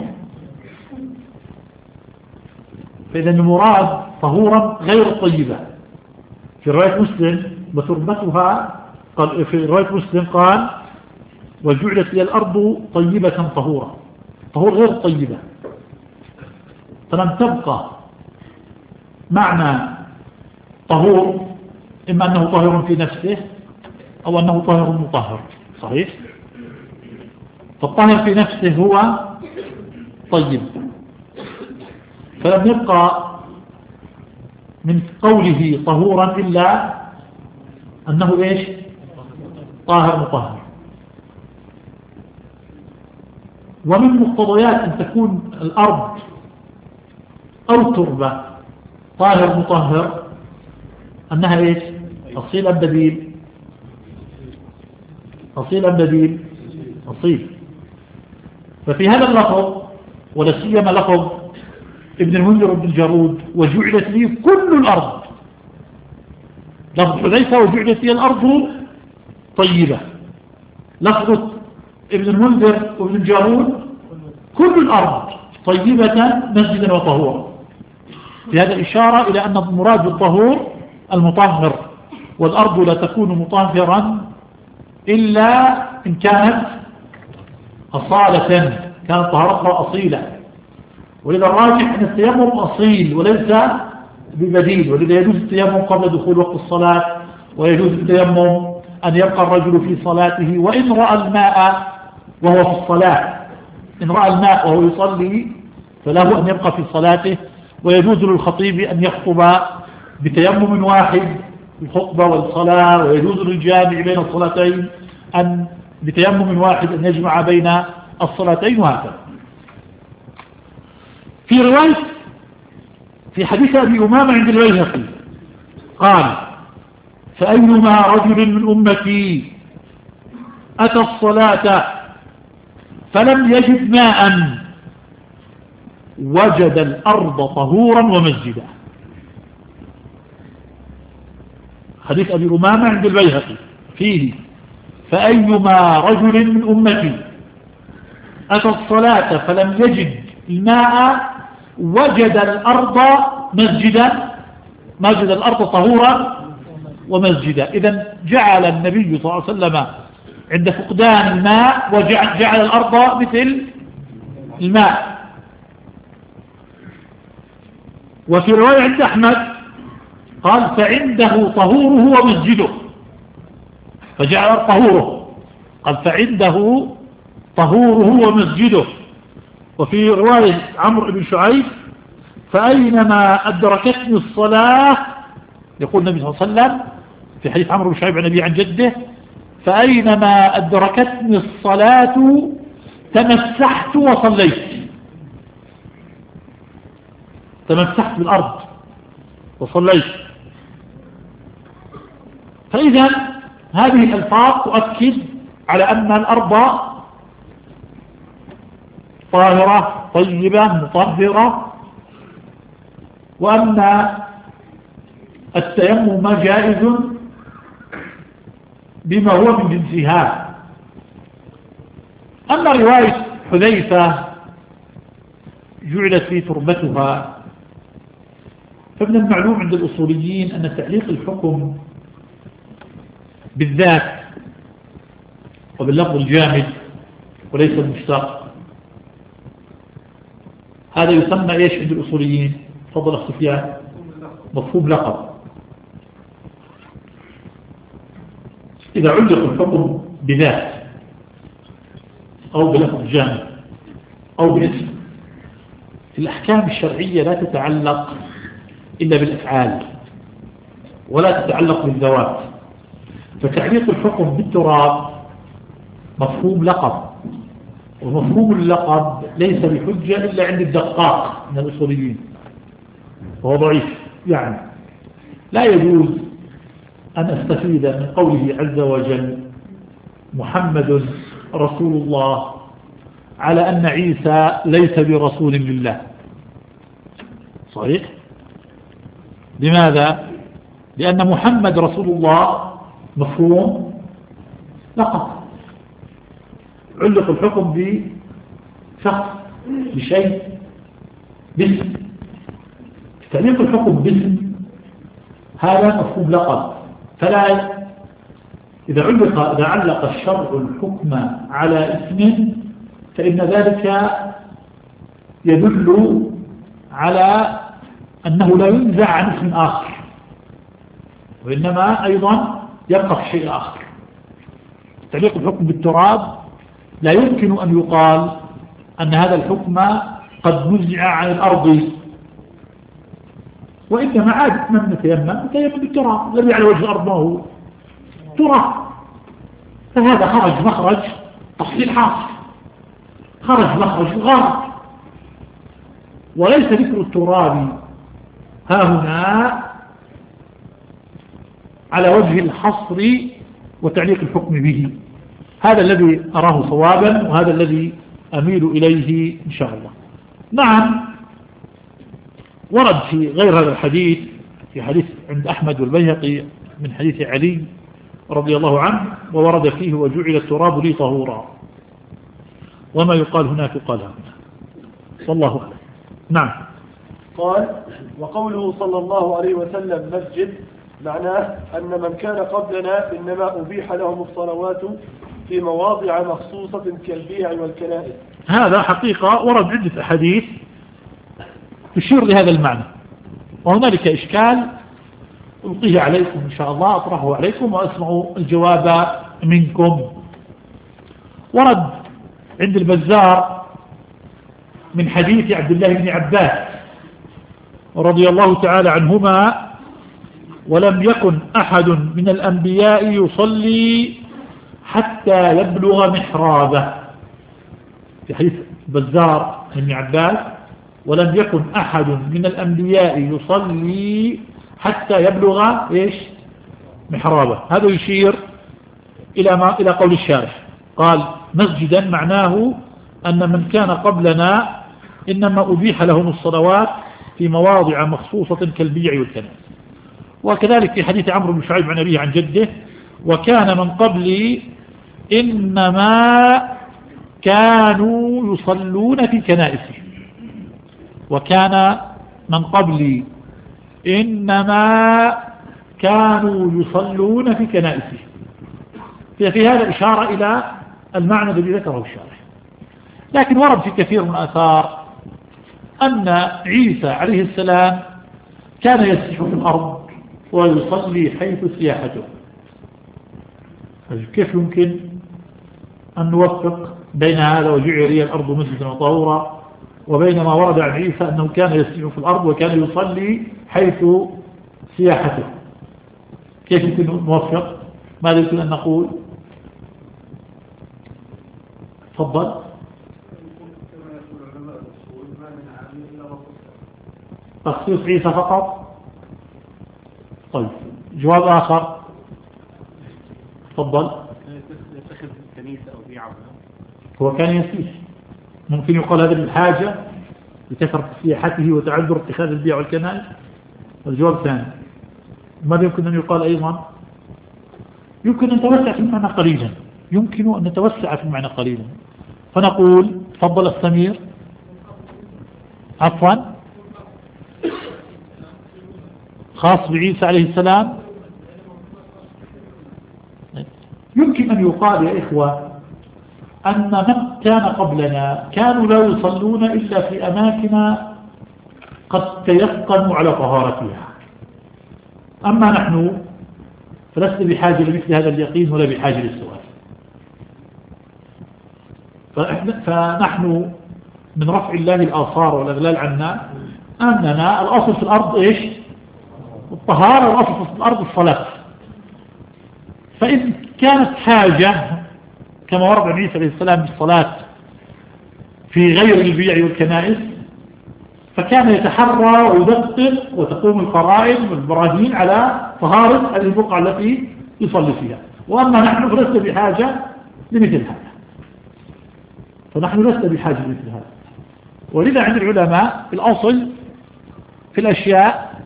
Speaker 2: فإذا المراد طهورا غير طيبة. في رواية مسلم وتربتها قال في رواية مسلم قال وجعلت لي الأرض طيبة طهورا. طهور غير طيبة. فلم تبقى معنى طهور إما أنه طاهر في نفسه أو أنه طاهر مطهر. صحيح؟ فالطاهر في نفسه هو طيب. فلم يبقى من قوله طهورا إلا أنه إيش طاهر مطهر. ومن مقتضيات أن تكون الأرض أو تربة طاهر مطهر أنها إيش أصيل أم بديل؟ أصيل أم بديل؟ أصيل. ففي هذا اللفظ ولا سيما لفظ ابن المنذر بن الجارود وجعلت لي كل الأرض، لفظ حذيفة وجعلت لي الأرض طيبة. لفظ ابن المنذر وابن الجارود كل الأرض طيبة مسجدا وطهورا. في هذا إشارة إلى أن المراد بالطهور المطهر، والأرض لا تكون مطهرا إلا إن كانت أصالة، كانت طهارتها أصيلة. ولذا الراجح أن التيمم أصيل وليس ببديل، ولذا يجوز التيمم قبل دخول وقت الصلاة، ويجوز التيمم أن يبقى الرجل في صلاته وإن رأى الماء وهو في الصلاة. إن رأى الماء وهو يصلي فله أن يبقى في صلاته. ويجوز للخطيب أن يخطب بتيمم واحد الخطبة والصلاة، ويجوز للجامع بين الصلاتين أن بتيمم واحد أن يجمع بين الصلاتين وهكذا. في رواية في حديث أبي أمامة عند البيهقي قال فأيما رجل من أمتي أتى الصلاة فلم يجد ماء وجد الأرض طهورا ومسجدا. حديث أبي أمامة عند البيهقي فيه فأيما رجل من أمتي أتى الصلاة فلم يجد الماء وجد الأرض مسجدا وجد الأرض طهورا ومسجدا. إذن جعل النبي صلى الله عليه وسلم عند فقدان الماء وجعل جعل الأرض مثل الماء. وفي رواية عند أحمد قال فعنده طهوره ومسجده، فجعل طهوره قال فعنده طهوره ومسجده. وفي رواية عمرو بن شعيب فأينما أدركتني الصلاة، يقول النبي صلى الله عليه وسلم في حديث عمرو بن شعيب عن أبي عن جده فأينما أدركتني الصلاة تمسحت وصليت. تمسحت بالأرض وصليت. فإذا هذه الألفاظ تؤكد على أن الأرض طاهرة طيبة مطهرة، وأن التيمم جائز بما هو من جنسها. أما رواية حذيفة جعلت في تربتها، فمن المعلوم عند الأصوليين أن تعليق الحكم بالذات وباللفظ الجامد وليس المشتق هذا يسمى إيش عند الأصوليين؟ تفضل أخ سفيان. مفهوم لقب. إذا علق الحكم بذات أو بلفظ جامد أو باسم، الأحكام الشرعية لا تتعلق إلا بالأفعال ولا تتعلق بالذوات. فتعليق الحكم بالتراب مفهوم لقب، ومفهوم اللقب ليس بحجة إلا عند الدقاق من الأصوليين، وهو ضعيف. يعني لا يجوز أن أستفيد من قوله عز وجل محمد رسول الله على أن عيسى ليس برسول لله. صحيح؟ لماذا؟ لأن محمد رسول الله مفهوم لقب، علق الحكم بشخص بشيء باسم. تعليق الحكم باسم هذا مفهوم لقب، فلا إذا علق إذا علق الشرع الحكم على اسم فإن ذلك يدل على أنه لا ينزع عن اسم آخر، وإنما أيضا يبقى في شيء آخر. تعليق الحكم بالتراب لا يمكن أن يقال أن هذا الحكم قد نزع عن الأرض، وإنما عادة من نتيمم نتيمم بالتراب الذي على وجه الأرض ما هو تراب، فهذا خرج مخرج تحصيل حاصل، خرج مخرج الغرض، وليس ذكر التراب ها هنا على وجه الحصر وتعليق الحكم به. هذا الذي أراه صوابا، وهذا الذي أميل إليه إن شاء الله. نعم، ورد في غير هذا الحديث، في حديث عند أحمد والبيهقي من حديث علي رضي الله عنه، وورد فيه وجعل التراب لي طهورا، وما يقال هناك يقال هنا، والله أعلم. نعم.
Speaker 1: قال: وقوله صلى الله عليه وسلم مسجد معناه أن من كان قبلنا إنما أبيح لهم الصلوات في مواضع مخصوصة كالبيع والكنائس.
Speaker 2: هذا حقيقة ورد عدة أحاديث تشير لهذا المعنى، وهنالك إشكال ألقيه عليكم إن شاء الله، أطرحه عليكم وأسمع الجواب منكم. ورد عند البزار من حديث عبد الله بن عباس رضي الله تعالى عنهما: ولم يكن أحد من الأنبياء يصلي حتى يبلغ محرابه. في حديث البزار بن عباس: ولم يكن أحد من الأنبياء يصلي حتى يبلغ إيش؟ محرابه. هذا يشير إلى ما إلى قول الشارح، قال مسجدا معناه أن من كان قبلنا إنما أبيح لهم الصلوات في مواضع مخصوصة كالبيع والكنائس. وكذلك في حديث عمرو بن شعيب عن أبيه عن جده: وكان من قبلي إنما كانوا يصلون في كنائسهم. وكان من قبلي إنما كانوا يصلون في كنائسهم. في هذا إشارة إلى المعنى الذي ذكره الشارح. لكن ورد في كثير من الآثار أن عيسى عليه السلام كان يسيح في الأرض ويصلي حيث سياحته. كيف يمكن أن نوفق بين هذا وجعل لي الأرض مسجدا وطهورا وبين ما ورد عن عيسى أنه كان يسيح في الأرض وكان يصلي حيث سياحته؟ كيف يمكن نوفق؟ ماذا يمكن أن نقول؟ تفضل. تخصيص عيسى فقط؟ طيب، جواب آخر. تفضل.
Speaker 3: يتخذ كنيسة أو بيعة.
Speaker 2: هو كان يسيح، ممكن يقال هذا بالحاجة لكثرة سياحته وتعذر اتخاذ البيع والكنائس. والجواب ثاني. ماذا يمكن أن يقال أيضا؟ يمكن أن نتوسع في المعنى قليلا، يمكن أن نتوسع في المعنى قليلا فنقول: تفضل السمير. عفوا، خاص بعيسى عليه السلام. يمكن أن يقال يا إخوة أن من كان قبلنا كانوا لا يصلون إلا في أماكن قد تيقنوا على طهارتها، أما نحن فلسنا بحاجة لمثل هذا اليقين ولا بحاجة للسؤال. فنحن من رفع الله الآثار والأغلال عنا أننا الأصل في الأرض إيش؟ الطهارة، والأصل في الأرض الصلاة. فإن كانت حاجة كما ورد عن عيسى عليه السلام بالصلاة في غير البيع والكنائس، فكان يتحرى ويدقق وتقوم القرائن والبراهين على طهارة هذه البقعة التي يصلي فيها. وأما نحن فلسنا بحاجة لمثل هذا، فنحن لسنا بحاجة لمثل هذا. ولذا عند العلماء الأصل في الأشياء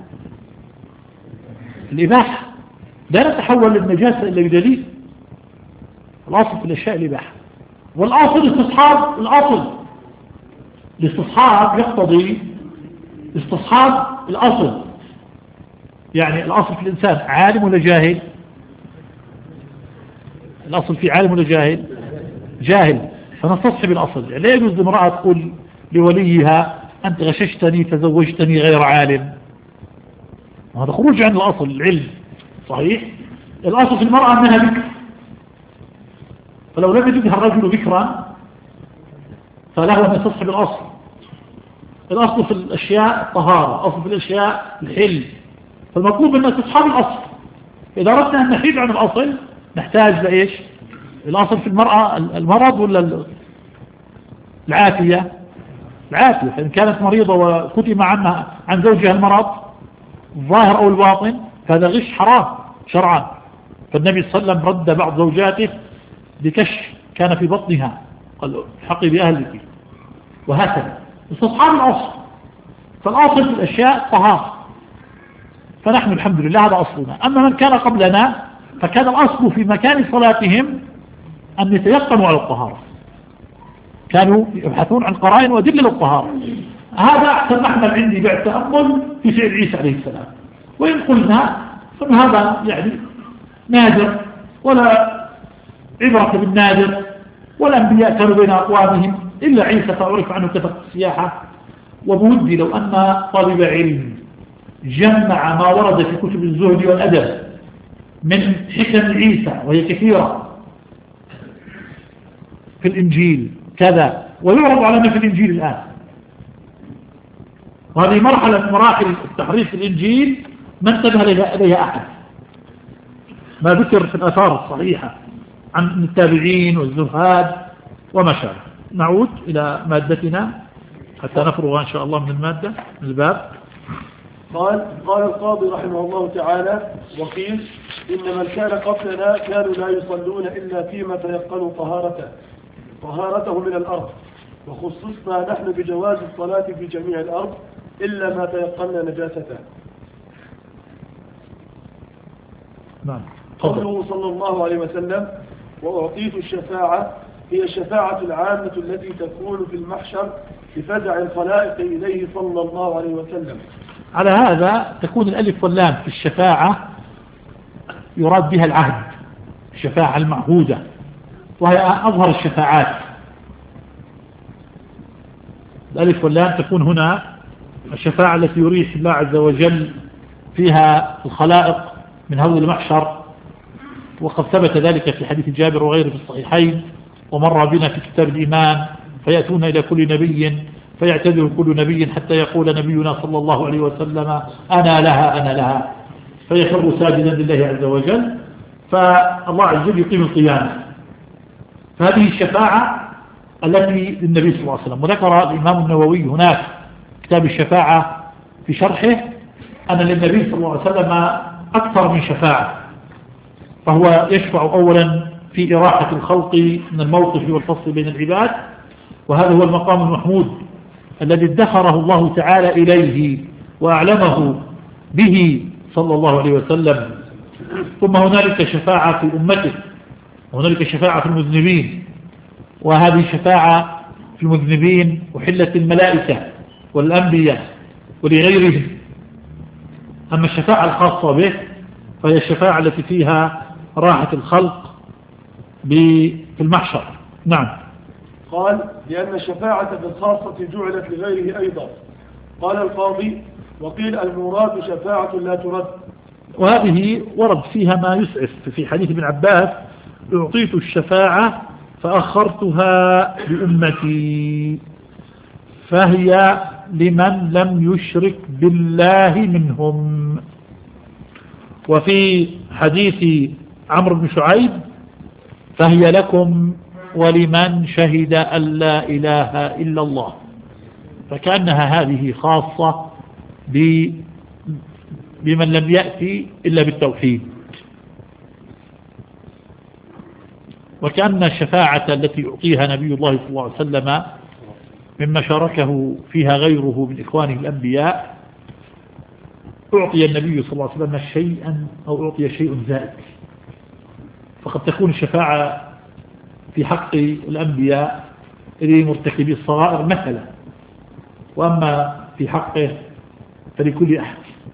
Speaker 2: الإباحة، لا نتحول للنجاسة إلا بدليل. الأصل في الأشياء الإباحة، والأصل استصحاب. الأصل الاستصحاب يقتضي استصحاب الأصل. يعني الأصل في الإنسان عالم ولا جاهل؟ الأصل في عالم ولا جاهل؟ جاهل. فنستصحب الأصل. يعني لا يجوز لامرأة تقول لوليها أنت غششتني فزوجتني غير عالم، هذا خروج عن الأصل العلم. صحيح. الأصل في المرأة أنها بكر، فلو لم يجدها الرجل بكرا فله أن يستصحب الأصل. الأصل في الأشياء الطهارة، الأصل في الأشياء الحل، فالمطلوب أن تصحاب الأصل. إذا أردنا أن نحيد عن الأصل نحتاج لإيش؟ الأصل في المرأة المرض ولا العافية؟ العافية. فإن كانت مريضة وكتم عنها عن زوجها المرض الظاهر أو الباطن فهذا غش حرام شرعا. فالنبي صلى الله عليه وسلم رد بعض زوجاته بكش كان في بطنها، قال حقي بأهلك، وهكذا. استصحاب الأصل. فالأصل في الأشياء طهارة، فنحن الحمد لله هذا أصلنا. أما من كان قبلنا فكان الأصل في مكان صلاتهم أن يتيقنوا على الطهارة، كانوا يبحثون عن قرائن وأدلة للطهارة. هذا أحسن محمل عندي بعد تأمل في فعل عيسى عليه السلام. وإن قلنا فإن هذا يعني نادر، ولا عبرة بالنادر، والأنبياء كانوا بين أقوامهم إلا عيسى فعرف عنه كثرة السياحة. وبودي لو أن طالب علم جمع ما ورد في كتب الزهد والأدب من حكم عيسى وهي كثيرة في الإنجيل كذا، ويعرض على ما في الإنجيل الآن. وهذه مرحلة مراحل التحريف في الإنجيل ما انتبه إليها أحد، ما ذكر في الآثار الصحيحة عن التابعين والزهاد وما شابه. نعود إلى مادتنا حتى نفرغ إن شاء الله من المادة من الباب.
Speaker 1: قال قال القاضي رحمه الله تعالى: وقيل إن من كان قبلنا كانوا لا يصلون إلا فيما تيقنوا طهارته طهارته من الأرض، وخصصنا نحن بجواز الصلاة في جميع الأرض إلا ما تيقنا نجاسته.
Speaker 2: نعم.
Speaker 1: قوله صلى الله عليه وسلم: وأعطيت الشفاعة، هي الشفاعة العامة التي تكون في المحشر بفزع الخلائق إليه صلى الله عليه وسلم.
Speaker 2: على هذا تكون الألف واللام في الشفاعة يراد بها العهد، الشفاعة المعهودة، وهي أظهر الشفاعات. الألف واللام تكون هنا الشفاعة التي يريح الله عز وجل فيها الخلائق من هول المحشر، وقد ثبت ذلك في حديث جابر وغيره في الصحيحين. ومر بنا في كتاب الإيمان: فيأتون إلى كل نبي فيعتذر كل نبي حتى يقول نبينا صلى الله عليه وسلم: أنا لها أنا لها، فيخر ساجدا لله عز وجل، فالله عز وجل يقيم القيامة. فهذه الشفاعة التي للنبي صلى الله عليه وسلم. وذكر الإمام النووي هناك كتاب الشفاعة في شرحه أن للنبي صلى الله عليه وسلم أكثر من شفاعة، فهو يشفع أولا في إراحة الخلق من الموقف والفصل بين العباد، وهذا هو المقام المحمود الذي ادخره الله تعالى إليه وأعلمه به صلى الله عليه وسلم. ثم هنالك شفاعة في أمته، وهنالك شفاعة في المذنبين، وهذه شفاعة في المذنبين أحلت الملائكة والأنبياء ولغيرهم. أما الشفاعة الخاصة به فهي الشفاعة التي فيها راحة الخلق في المحشر. نعم.
Speaker 1: قال: لأن الشفاعة بالخاصة جعلت لغيره أيضا. قال القاضي: وقيل المراد شفاعة لا ترد.
Speaker 2: وهذه ورد فيها ما يسعف في حديث ابن عباس: أعطيت الشفاعة فأخرتها لأمتي، فهي لمن لم يشرك بالله منهم. وفي حديث عمرو بن شعيب: فهي لكم ولمن شهد أن لا إله إلا الله. فكأنها هذه خاصة بمن لم يأتي إلا بالتوحيد. وكأن الشفاعة التي يعطيها نبي الله صلى الله عليه وسلم مما شاركه فيها غيره من إخوانه الأنبياء، أعطي النبي صلى الله عليه وسلم شيئا أو أعطي شيء زائد. فقد تكون الشفاعة في حق الأنبياء لمرتكبي الصغائر مثلا، وأما في حقه فلكل أحد.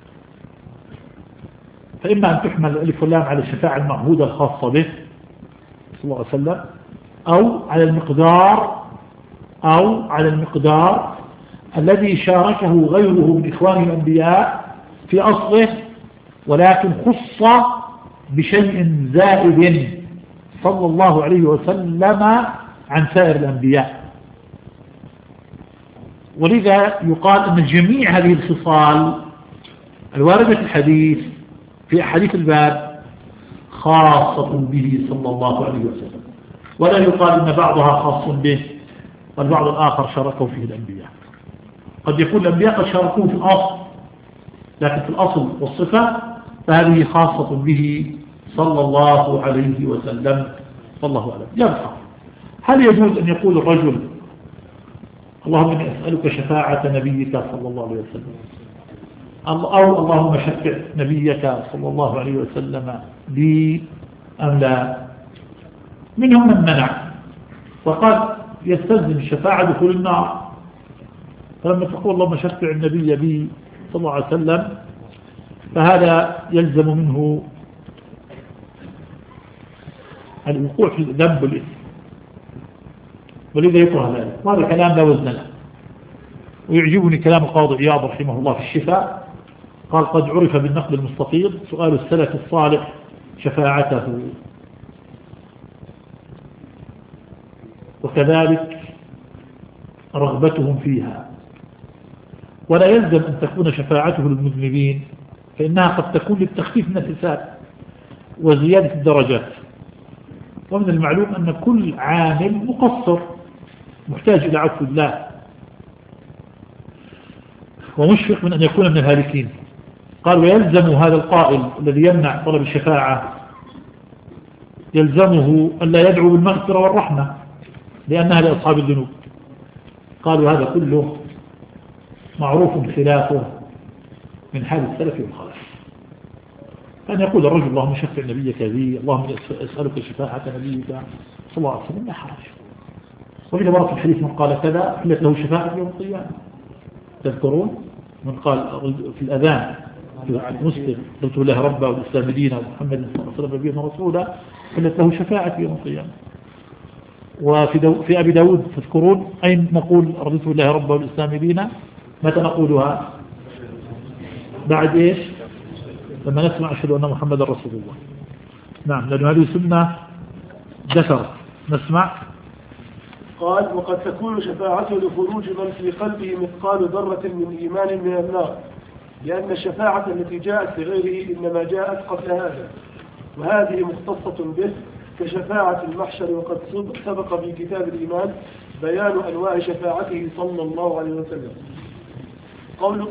Speaker 2: فإما أن تحمل الألف واللام على الشفاعة المعهودة الخاصة به صلى الله عليه وسلم، أو على المقدار أو على المقدار الذي شاركه غيره من إخوانه الأنبياء في أصله، ولكن خص بشيء زائد صلى الله عليه وسلم عن سائر الأنبياء. ولذا يقال أن جميع هذه الخصال الواردة في الحديث في أحاديث الباب خاصة به صلى الله عليه وسلم، ولا يقال أن بعضها خاص به والبعض الآخر شاركوا فيه الأنبياء. قد يكون الأنبياء قد شاركوه في الأصل، لكن في الأصل والصفة فهذه خاصة به صلى الله عليه وسلم. والله أعلم. يبقى هل يجوز أن يقول الرجل اللهم إني أسألك شفاعة نبيك صلى الله عليه وسلم، أو اللهم شفع نبيك صلى الله عليه وسلم لي أم لا؟ منهم من منع وقد يستلزم الشفاعة دخول النار. فلما تقول اللهم شفع النبي بي صلى الله عليه وسلم فهذا يلزم منه الوقوع في الذنب والإثم، ولذا يكره ذلك. وهذا كلام لا وزن له. ويعجبني كلام القاضي عياض رحمه الله في الشفاء، قال قد عرف بالنقد المستقيم سؤال السلف الصالح شفاعته، وكذلك رغبتهم فيها، ولا يلزم أن تكون شفاعته للمذنبين، فإنها قد تكون للتخفيف من الحساب وزيادة الدرجات. ومن المعلوم أن كل عامل مقصر محتاج إلى عفو الله ومشفق من أن يكون من الهالكين. قال ويلزم هذا القائل الذي يمنع طلب الشفاعة يلزمه أن لا يدعو بالمغفرة والرحمة لأنها لأصحاب الذنوب. قالوا هذا كله معروف خلافه من حال السلف والخلف. فأن يقول الرجل اللهم شفع نبيك بي، اللهم أسألك شفاعة نبيك صلى الله عليه وسلم، لا حرج. وإذا ورد في الحديث من قال كذا حلت له شفاعة يوم القيامة. تذكرون من قال في الأذان في مسلم قلت له ربا والإسلام دينا ومحمد صلى الله عليه وسلم نبينا ورسولا حلت له شفاعة يوم القيامة. وفي دو في أبي داود تذكرون أين نقول رضيت بالله ربا والإسلام دينا؟ متى نقولها؟ بعد إيش؟ لما نسمع أشهد أن محمد رسول الله. نعم، لأن هذه سنة ذكر. نسمع.
Speaker 1: قال وقد تكون شفاعته لخروج من في قلبه مثقال ذرة من إيمان من النار، لأن الشفاعة التي جاءت لغيره إنما جاءت قبل هذا، وهذه مختصة به كشفاعة المحشر. وقد سبق في كتاب الإيمان بيان أنواع شفاعته صلى الله عليه وسلم. قوله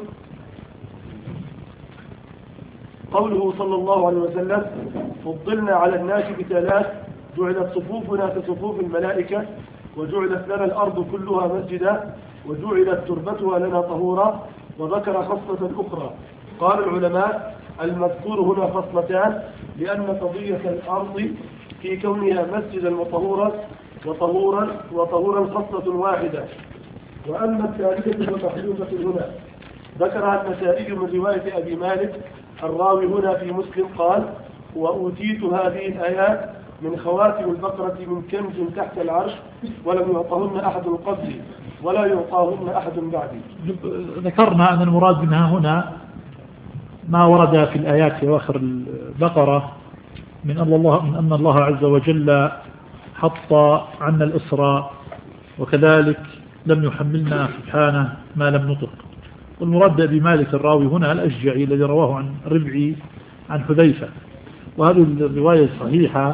Speaker 1: قوله صلى الله عليه وسلم فضلنا على الناس بثلاث جعلت صفوفنا كصفوف الملائكة، وجعلت لنا الأرض كلها مسجدا، وجعلت تربتها لنا طهورا. وذكر خصلة أخرى. قال العلماء المذكور هنا خصلتان، لأن قضية الأرض في كونها مسجدا وطهورا وطهورا وطهورا خصلة واحدة. وأما الثالثة فمحلوفة هنا ذكرها النسائي من رواية أبي مالك الراوي هنا في مسلم قال وأوتيت هذه الآيات من خواتم البقرة من كنز تحت العرش ولم يعطهن أحد قبلي ولا يعطاهن أحد بعدي.
Speaker 2: ذكرنا أن المراد منها هنا ما ورد في الآيات في آخر البقرة من أن الله, من أن الله عز وجل حط عنا الإسراء، وكذلك لم يحملنا سبحانه ما لم نطق. والمراد بأبي مالك الراوي هنا الأشجعي الذي رواه عن ربعي عن حذيفة. وهذه الرواية صحيحة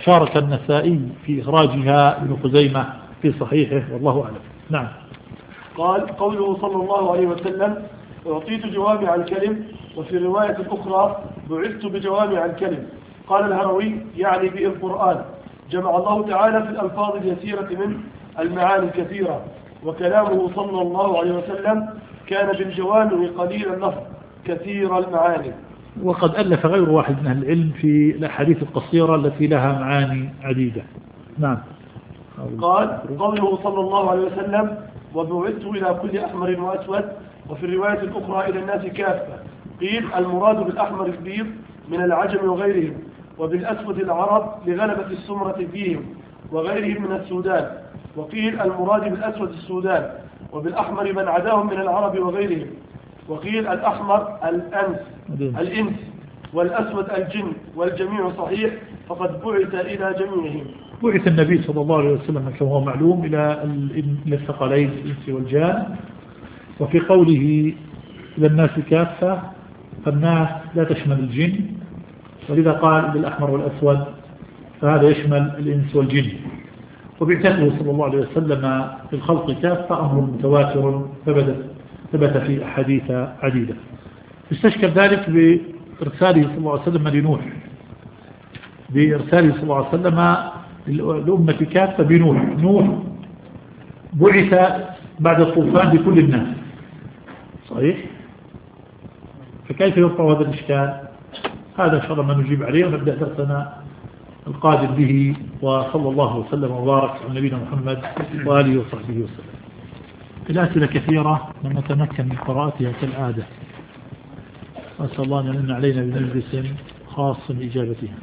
Speaker 2: شارك النسائي في إخراجها ابن خزيمة في صحيحه والله أعلم. نعم.
Speaker 1: قال قوله صلى الله عليه وسلم أعطيت جوامع الكلم، وفي رواية أخرى بعثت بجوامع الكلم. قال الهروي يعني به القرآن، جمع الله تعالى في الألفاظ اليسيرة من المعاني الكثيرة، وكلامه صلى الله عليه وسلم كان بالجوامع قليل اللفظ كثير المعاني.
Speaker 2: وقد ألف غير واحد من أهل العلم في الأحاديث القصيرة التي لها معاني عديدة. نعم.
Speaker 1: قال قوله صلى الله عليه وسلم وبعثت إلى كل أحمر وأسود، وفي الرواية الأخرى إلى الناس كافة. قيل المراد بالأحمر البيض من العجم وغيرهم، وبالأسود العرب لغلبة السمرة فيهم وغيرهم من السودان. وقيل المراد بالأسود السودان، وبالأحمر من عداهم من العرب وغيرهم. وقيل الأحمر الأنس الإنس والأسود الجن، والجميع صحيح، فقد بعث إلى جميعهم.
Speaker 2: بعث النبي صلى الله عليه وسلم كما هو معلوم إلى الثقلين الإنس والجان. وفي قوله إلى الناس كافة فالناس لا تشمل الجن، ولذا قال إلى الأحمر والأسود فهذا يشمل الإنس والجن. وبعثته صلى الله عليه وسلم في الخلق كافة أمر متواتر ثبت في أحاديث عديدة. استشكل ذلك بإرساله صلى الله عليه وسلم لنوح، بإرساله صلى الله عليه وسلم لأمة كافة بنوح. نوح بعث بعد الطوفان بكل الناس، صحيح؟ فكيف يرفع هذا الإشكال؟ هذا إن شاء الله ما نجيب عليه، ونبدأ درسنا القادم به، وصلى الله وسلم وبارك على نبينا محمد وآله وصحبه وسلم. الأسئلة كثيرة لم نتمكن من قراءتها كالعادة، أسأل الله أن يمن علينا بمجلس خاص بإجابتها.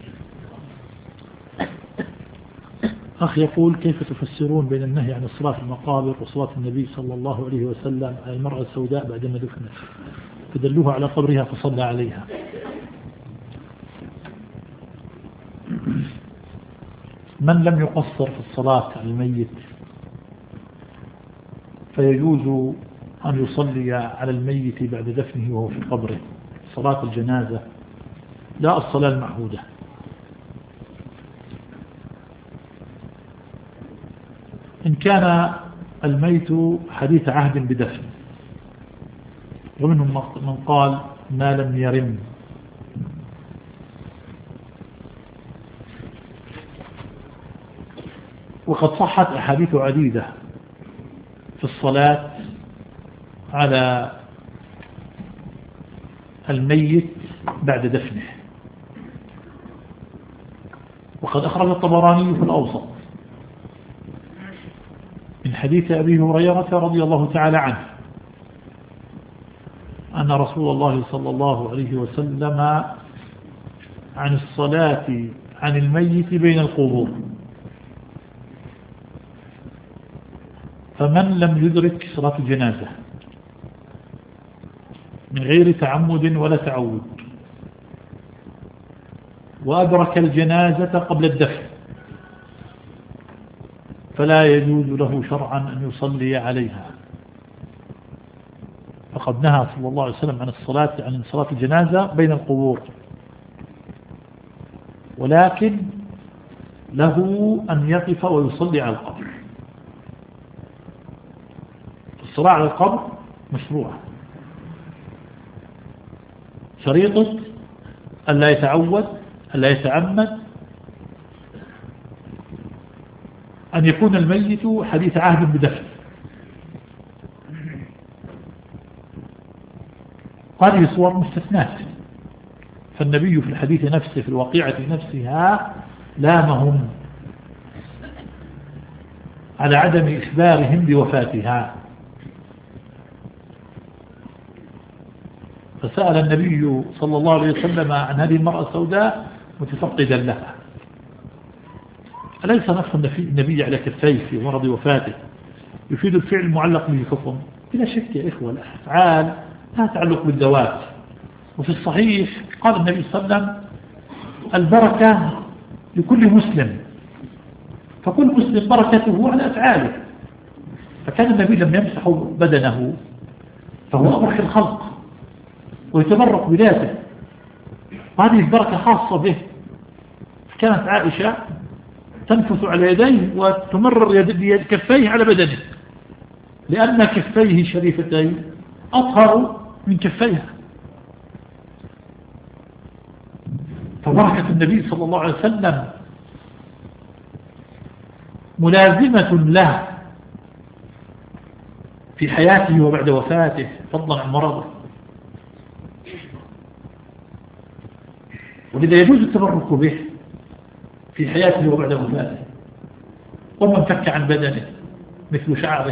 Speaker 2: أخ يقول كيف تفسرون بين النهي عن الصلاة في المقابر وصلاة النبي صلى الله عليه وسلم على المرأة السوداء بعدما دفنت، فدلوها على قبرها فصلى عليها؟ من لم يقصر في الصلاة على الميت فيجوز أن يصلي على الميت بعد دفنه وهو في قبره صلاة الجنازة، لا الصلاة المعهودة. إن كان الميت حديث عهد بدفن، ومنهم من قال ما لم يرم، وقد صحت أحاديث عديدة في الصلاة على الميت بعد دفنه. وقد أخرج الطبراني في الأوسط من حديث أبي هريرة رضي الله تعالى عنه أن رسول الله صلى الله عليه وسلم عن الصلاة عن الميت بين القبور، فمن لم يدرك صلاة الجنازة من غير تعمد ولا تعود وأدرك الجنازة قبل الدفن فلا يجوز له شرعا أن يصلي عليها، فقد نهى صلى الله عليه وسلم عن الصلاة عن صلاة الجنازة بين القبور، ولكن له أن يقف ويصلي على القبر. الصلاة على القبر مشروعة، شريطة ألا يتعود ألا يتعمد أن يكون الميت حديث عهد بدفن. هذه صور مستثنات، فالنبي في الحديث نفسه في الواقعة نفسها لامهم على عدم إخبارهم بوفاتها، فسأل النبي صلى الله عليه وسلم عن هذه المرأة السوداء متفقدا لها. أليس نص النبي على كفيه في مرض وفاته يفيد الفعل المعلق به حكم؟ بلا شك يا إخوة الأفعال لا تعلق بالذوات. وفي الصحيح قال النبي صلى الله عليه وسلم البركة لكل مسلم، فكل مسلم بركته على أفعاله، فكان النبي لم يمسح بدنه فهو أبرك الخلق ويتبرك بذاته، هذه البركة خاصة به، كانت عائشة تنفث على يديه وتمرر يد بيد كفيه على بدنه، لأن كفيه الشريفتين أطهر من كفيها. فبركة النبي صلى الله عليه وسلم ملازمة له في حياته وبعد وفاته فضلا عن مرضه، ولذا يجوز التبرك به في حياته وبعد وفاته. ومن فك عن بدنه مثل شعره،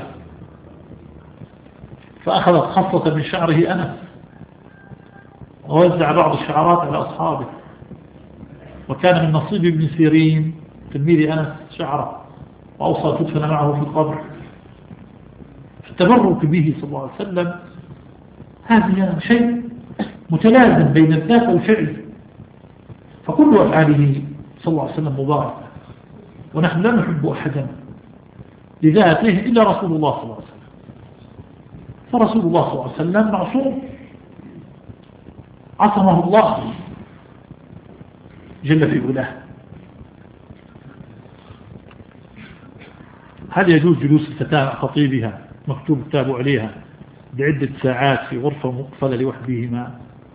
Speaker 2: فأخذت خصة من شعره أنس ووزع بعض الشعرات على أصحابه، وكان من نصيب ابن سيرين تلميذ أنس شعره، وأوصى تدفن معه في القبر. التبرك به صلى الله عليه وسلم هذا شيء متلازم بين الذات والفعل، فكل أفعاله صلى الله عليه وسلم مبارك، ونحن لا نحب أحدا لذاته إلا رسول الله صلى الله عليه وسلم. فرسول الله صلى الله عليه وسلم معصوم، عصمه الله جل في علاه. هل يجوز جلوس الفتاة مع خطيبها مكتوب كتاب عليها بعدة ساعات في غرفة مقفلة لوحدهما؟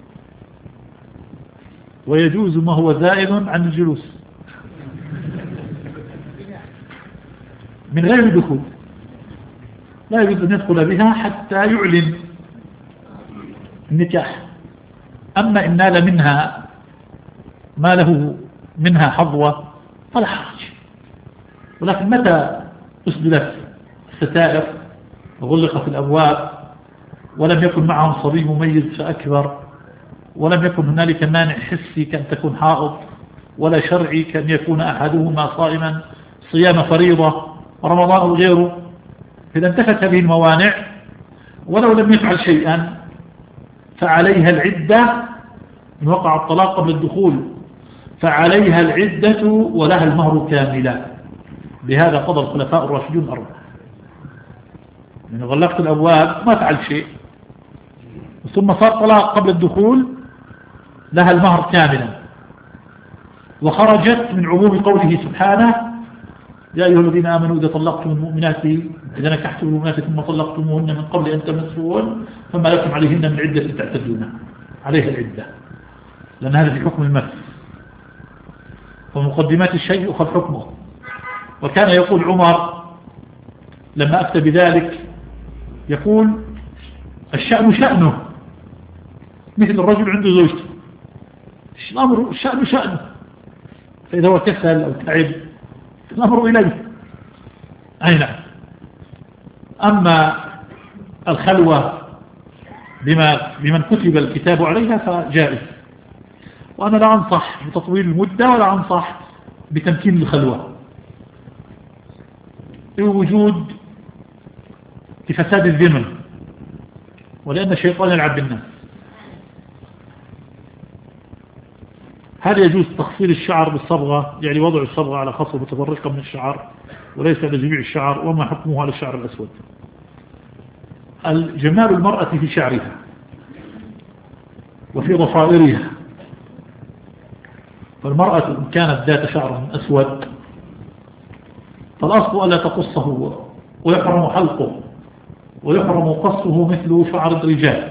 Speaker 2: ويجوز ما هو زائد عن الجلوس من غير دخول، لا يجوز أن يدخل بها حتى يعلن النكاح. أما إن نال منها ما له منها حظوة فلا حرج، ولكن متى أسدلت الستائر وغلقت الأبواب ولم يكن معهم صبي مميز فأكبر، ولم يكن هنالك مانع حسي كأن تكون حائض، ولا شرعي كأن يكون أحدهما صائما صيام فريضة رمضان أو غيره، إذا انتفت هذه الموانع ولو لم يفعل شيئا فعليها العدة، إن وقع الطلاق قبل الدخول فعليها العدة ولها المهر كاملا. بهذا قضى الخلفاء الراشدون الأربعة، يعني غلقت الأبواب ما فعل شيء ثم صار طلاق قبل الدخول لها المهر كاملا، وخرجت من عموم قوله سبحانه يا أيها الذين آمنوا إذا طلقتم المؤمنات إذا نكحتم المؤمنات ثم طلقتموهن من قبل أن تمسوهن فما لكم عليهن من عدة تعتدون عليها العدة، لأن هذا في حكم المس، ومقدمات الشيء يؤخذ حكمه. وكان يقول عمر لما أفتى بذلك يقول الشأن شأنه، مثل الرجل عنده زوجته الأمر الشأن شأنه، فإذا هو كسل أو تعب الأمر إليه. أي نعم. أما الخلوة بما بمن كتب الكتاب عليها فجائز، وأنا لا أنصح بتطويل المدة ولا أنصح بتمكين الخلوة لوجود لفساد الذمم، ولأن الشيطان يلعب بالناس. هل يجوز تخصير الشعر بالصبغة، يعني وضع الصبغة على خصوة متفرقة من الشعر وليس على جميع الشعر؟ وما حكمه على الشعر الأسود؟ الجمال المرأة في شعرها وفي ضفائرها، فالمرأة إن كانت ذات شعر أسود فالأصل ألا تقصه ويحرم حلقه ويحرم قصه مثل شعر الرجال.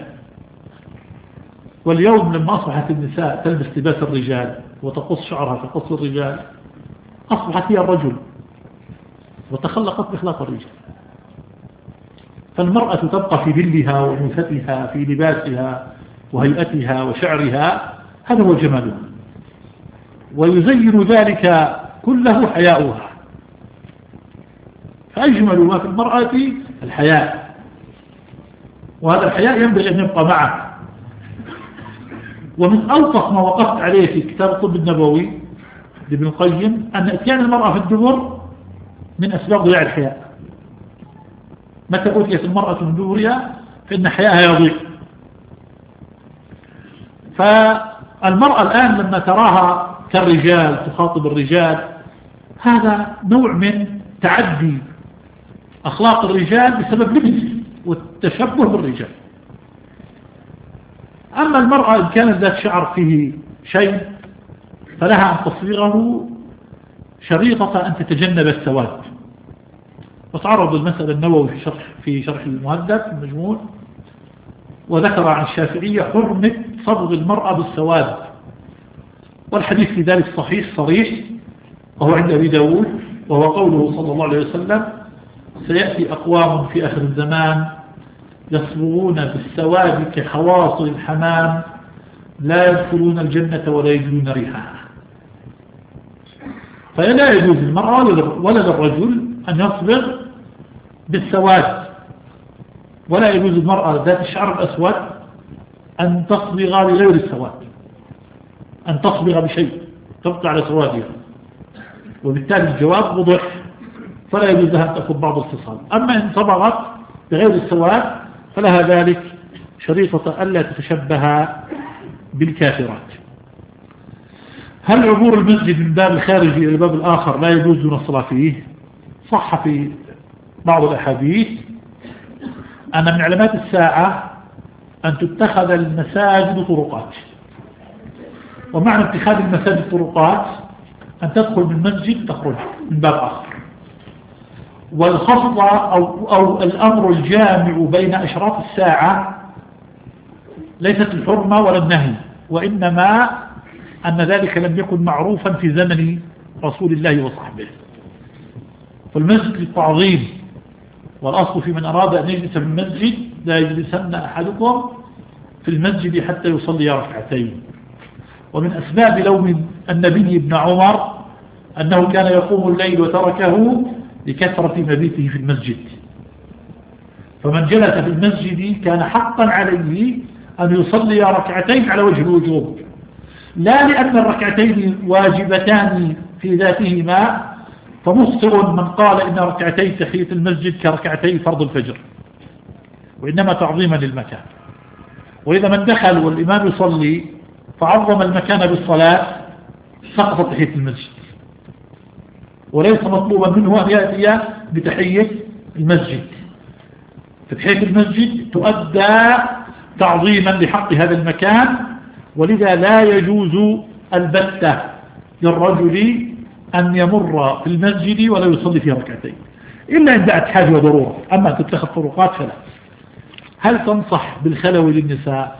Speaker 2: واليوم لما أصبحت النساء تلبس لباس الرجال وتقص شعرها كقص الرجال أصبحت هي الرجل وتخلقت بخلاق الرجال. فالمرأة تبقى في ذلها وأنوثتها في لباسها وهيئتها وشعرها، هذا هو جمالها، ويزين ذلك كله حياؤها. فأجمل ما في المرأة الحياء، وهذا الحياء ينبغي أن يبقى معه. ومن ألطف ما وقفت عليه في كتاب الطب النبوي لابن القيم أن اتيان المرأة في الدبر من أسباب ضياع الحياء. متى أتيت المرأة من دبرها فإن حياءها يضيع. فالمرأة الآن لما تراها كالرجال تخاطب الرجال، هذا نوع من تعدي أخلاق الرجال بسبب لبس والتشبه بالرجال. أما المرأة إن كانت ذات شعر فيه شيء فلها أن تصبغه شريطة أن تتجنب السواد. وتعرض المسألة النووي في شرح, في شرح المهذب المجموع، وذكر عن الشافعية حرمة صبغ المرأة بالسواد، والحديث في ذلك صحيح صريح، وهو عند أبي داود، وهو قوله صلى الله عليه وسلم: سيأتي أقوام في آخر الزمان يصبغون بالسواد كخواصر الحمام لا يدخلون الجنة ولا يجدون ريحها. فلا يجوز للمرأة ولا للرجل أن يصبغ بالسواد، ولا يجوز للمرأة ذات الشعر الأسود أن تصبغ بغير السواد، أن تصبغ بشيء تبقى على سوادها، وبالتالي الجواب وضح، فلا يجوز لها أن تأخذ بعض الخصال. أما إن صبغت بغير السواد فلها ذلك شريطة ألا تتشبه بالكافرات. هل عبور المسجد من باب الخارجي إلى الباب الآخر لا يجوز دون الصلاة فيه؟ صح في بعض الأحاديث أن من علامات الساعة أن تتخذ المساجد طرقات، ومعنى اتخاذ المساجد طرقات أن تدخل من مسجد تخرج من باب آخر. والخصلة أو, أو الأمر الجامع بين أشراط الساعة ليست الحرمة ولا النهي، وإنما أن ذلك لم يكن معروفا في زمن رسول الله وصحبه. فالمسجد للتعظيم، والأصل في من أراد أن يجلس في المسجد لا يجلسن أحدكم في المسجد حتى يصلي ركعتين. ومن أسباب لوم النبي ابن عمر أنه كان يقوم الليل وتركه لكثرة مبيته في المسجد، فمن جلس في المسجد كان حقا عليه أن يصلي ركعتين على وجه الوجوب، لا لأن الركعتين واجبتان في ذاتهما، فمخطئ من قال إن ركعتي تحية المسجد كركعتي فرض الفجر، وإنما تعظيما للمكان. وإذا من دخل والإمام يصلي فعظم المكان بالصلاة سقط تحية المسجد، وليس مطلوبا منه أن يأتي بتحية المسجد. فتحية المسجد تؤدى تعظيما لحق هذا المكان، ولذا لا يجوز البتة للرجل أن يمر في المسجد ولا يصلي فيه ركعتين إلا إن دعت حاجة وضرورة. أما تتخذ طرقات فلا. هل تنصح بالخلوي للنساء؟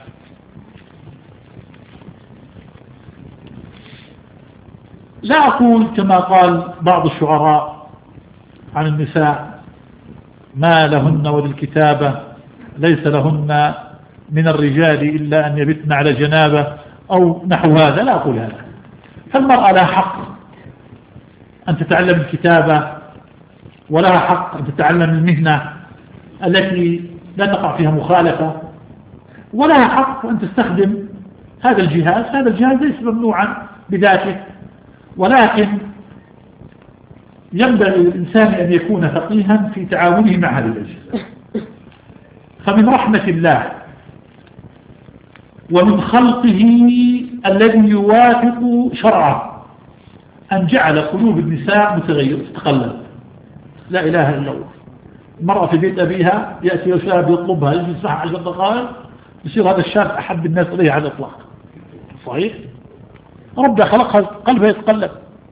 Speaker 2: لا أقول كما قال بعض الشعراء عن النساء: ما لهن وللكتابة ليس لهن من الرجال إلا أن يبتن على جنابه، أو نحو هذا. لا أقول هذا. فالمرأة لها حق أن تتعلم الكتابة، ولها حق أن تتعلم المهنة التي لا تقع فيها مخالفة، ولها حق أن تستخدم هذا الجهاز. هذا الجهاز ليس ممنوعا بذاته، ولكن ينبغي للإنسان أن يكون فقيها في تعاونه مع هذه الأجهزة. فمن رحمة الله ومن خلقه الذي يوافق شرعه أن جعل قلوب النساء متغيرة تتقلب. لا إله إلا الله. المرأة في بيت أبيها يأتي شاب يطلبها يجلس معها عشر دقائق، يصير هذا الشاب أحب الناس إليه على الإطلاق. صحيح؟ ربنا خلقها قلبها يتقلب.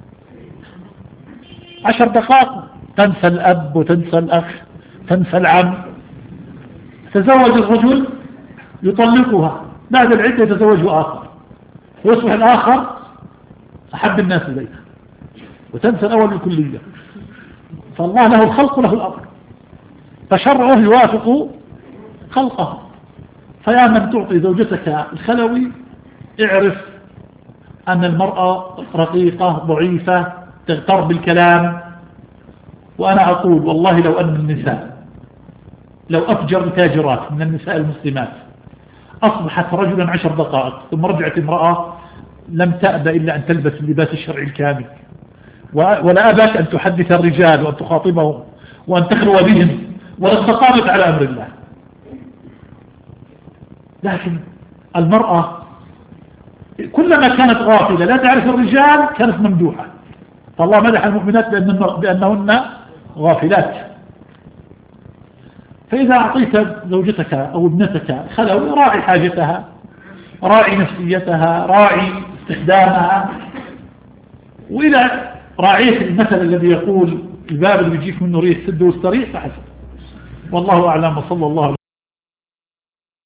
Speaker 2: عشر دقائق تنسى الأب وتنسى الأخ تنسى العم. تزوج الرجل يطلقها، بعد العدة يتزوج آخر، ويصبح الآخر أحب الناس إليها، وتنسى الأول الكلية. فالله له الخلق له الأمر، فشرعه يوافق خلقه. فيا من تعطي زوجتك الخلوي اعرف أن المرأة رقيقة ضعيفة تغتر بالكلام. وأنا أقول والله لو أن النساء لو أفجر تاجرات من النساء المسلمات أصبحت رجلا عشر دقائق ثم رجعت امرأة لم تأبى إلا أن تلبس اللباس الشرعي الكامل، ولا أباك أن تحدث الرجال وأن تخاطبهم وأن تخلو بهم ولا استقامت على أمر الله. لكن المرأة كلما كانت غافلة لا تعرف الرجال كانت ممدوحة. فالله مدح المؤمنات بأنهن غافلات. فإذا أعطيت زوجتك أو ابنتك خلوي راعي حاجتها، راعي نفسيتها، راعي استخدامها، وإذا راعيت المثل الذي يقول الباب اللي بيجيك منه ريح سد واستريح فحسب. والله أعلم وصلى الله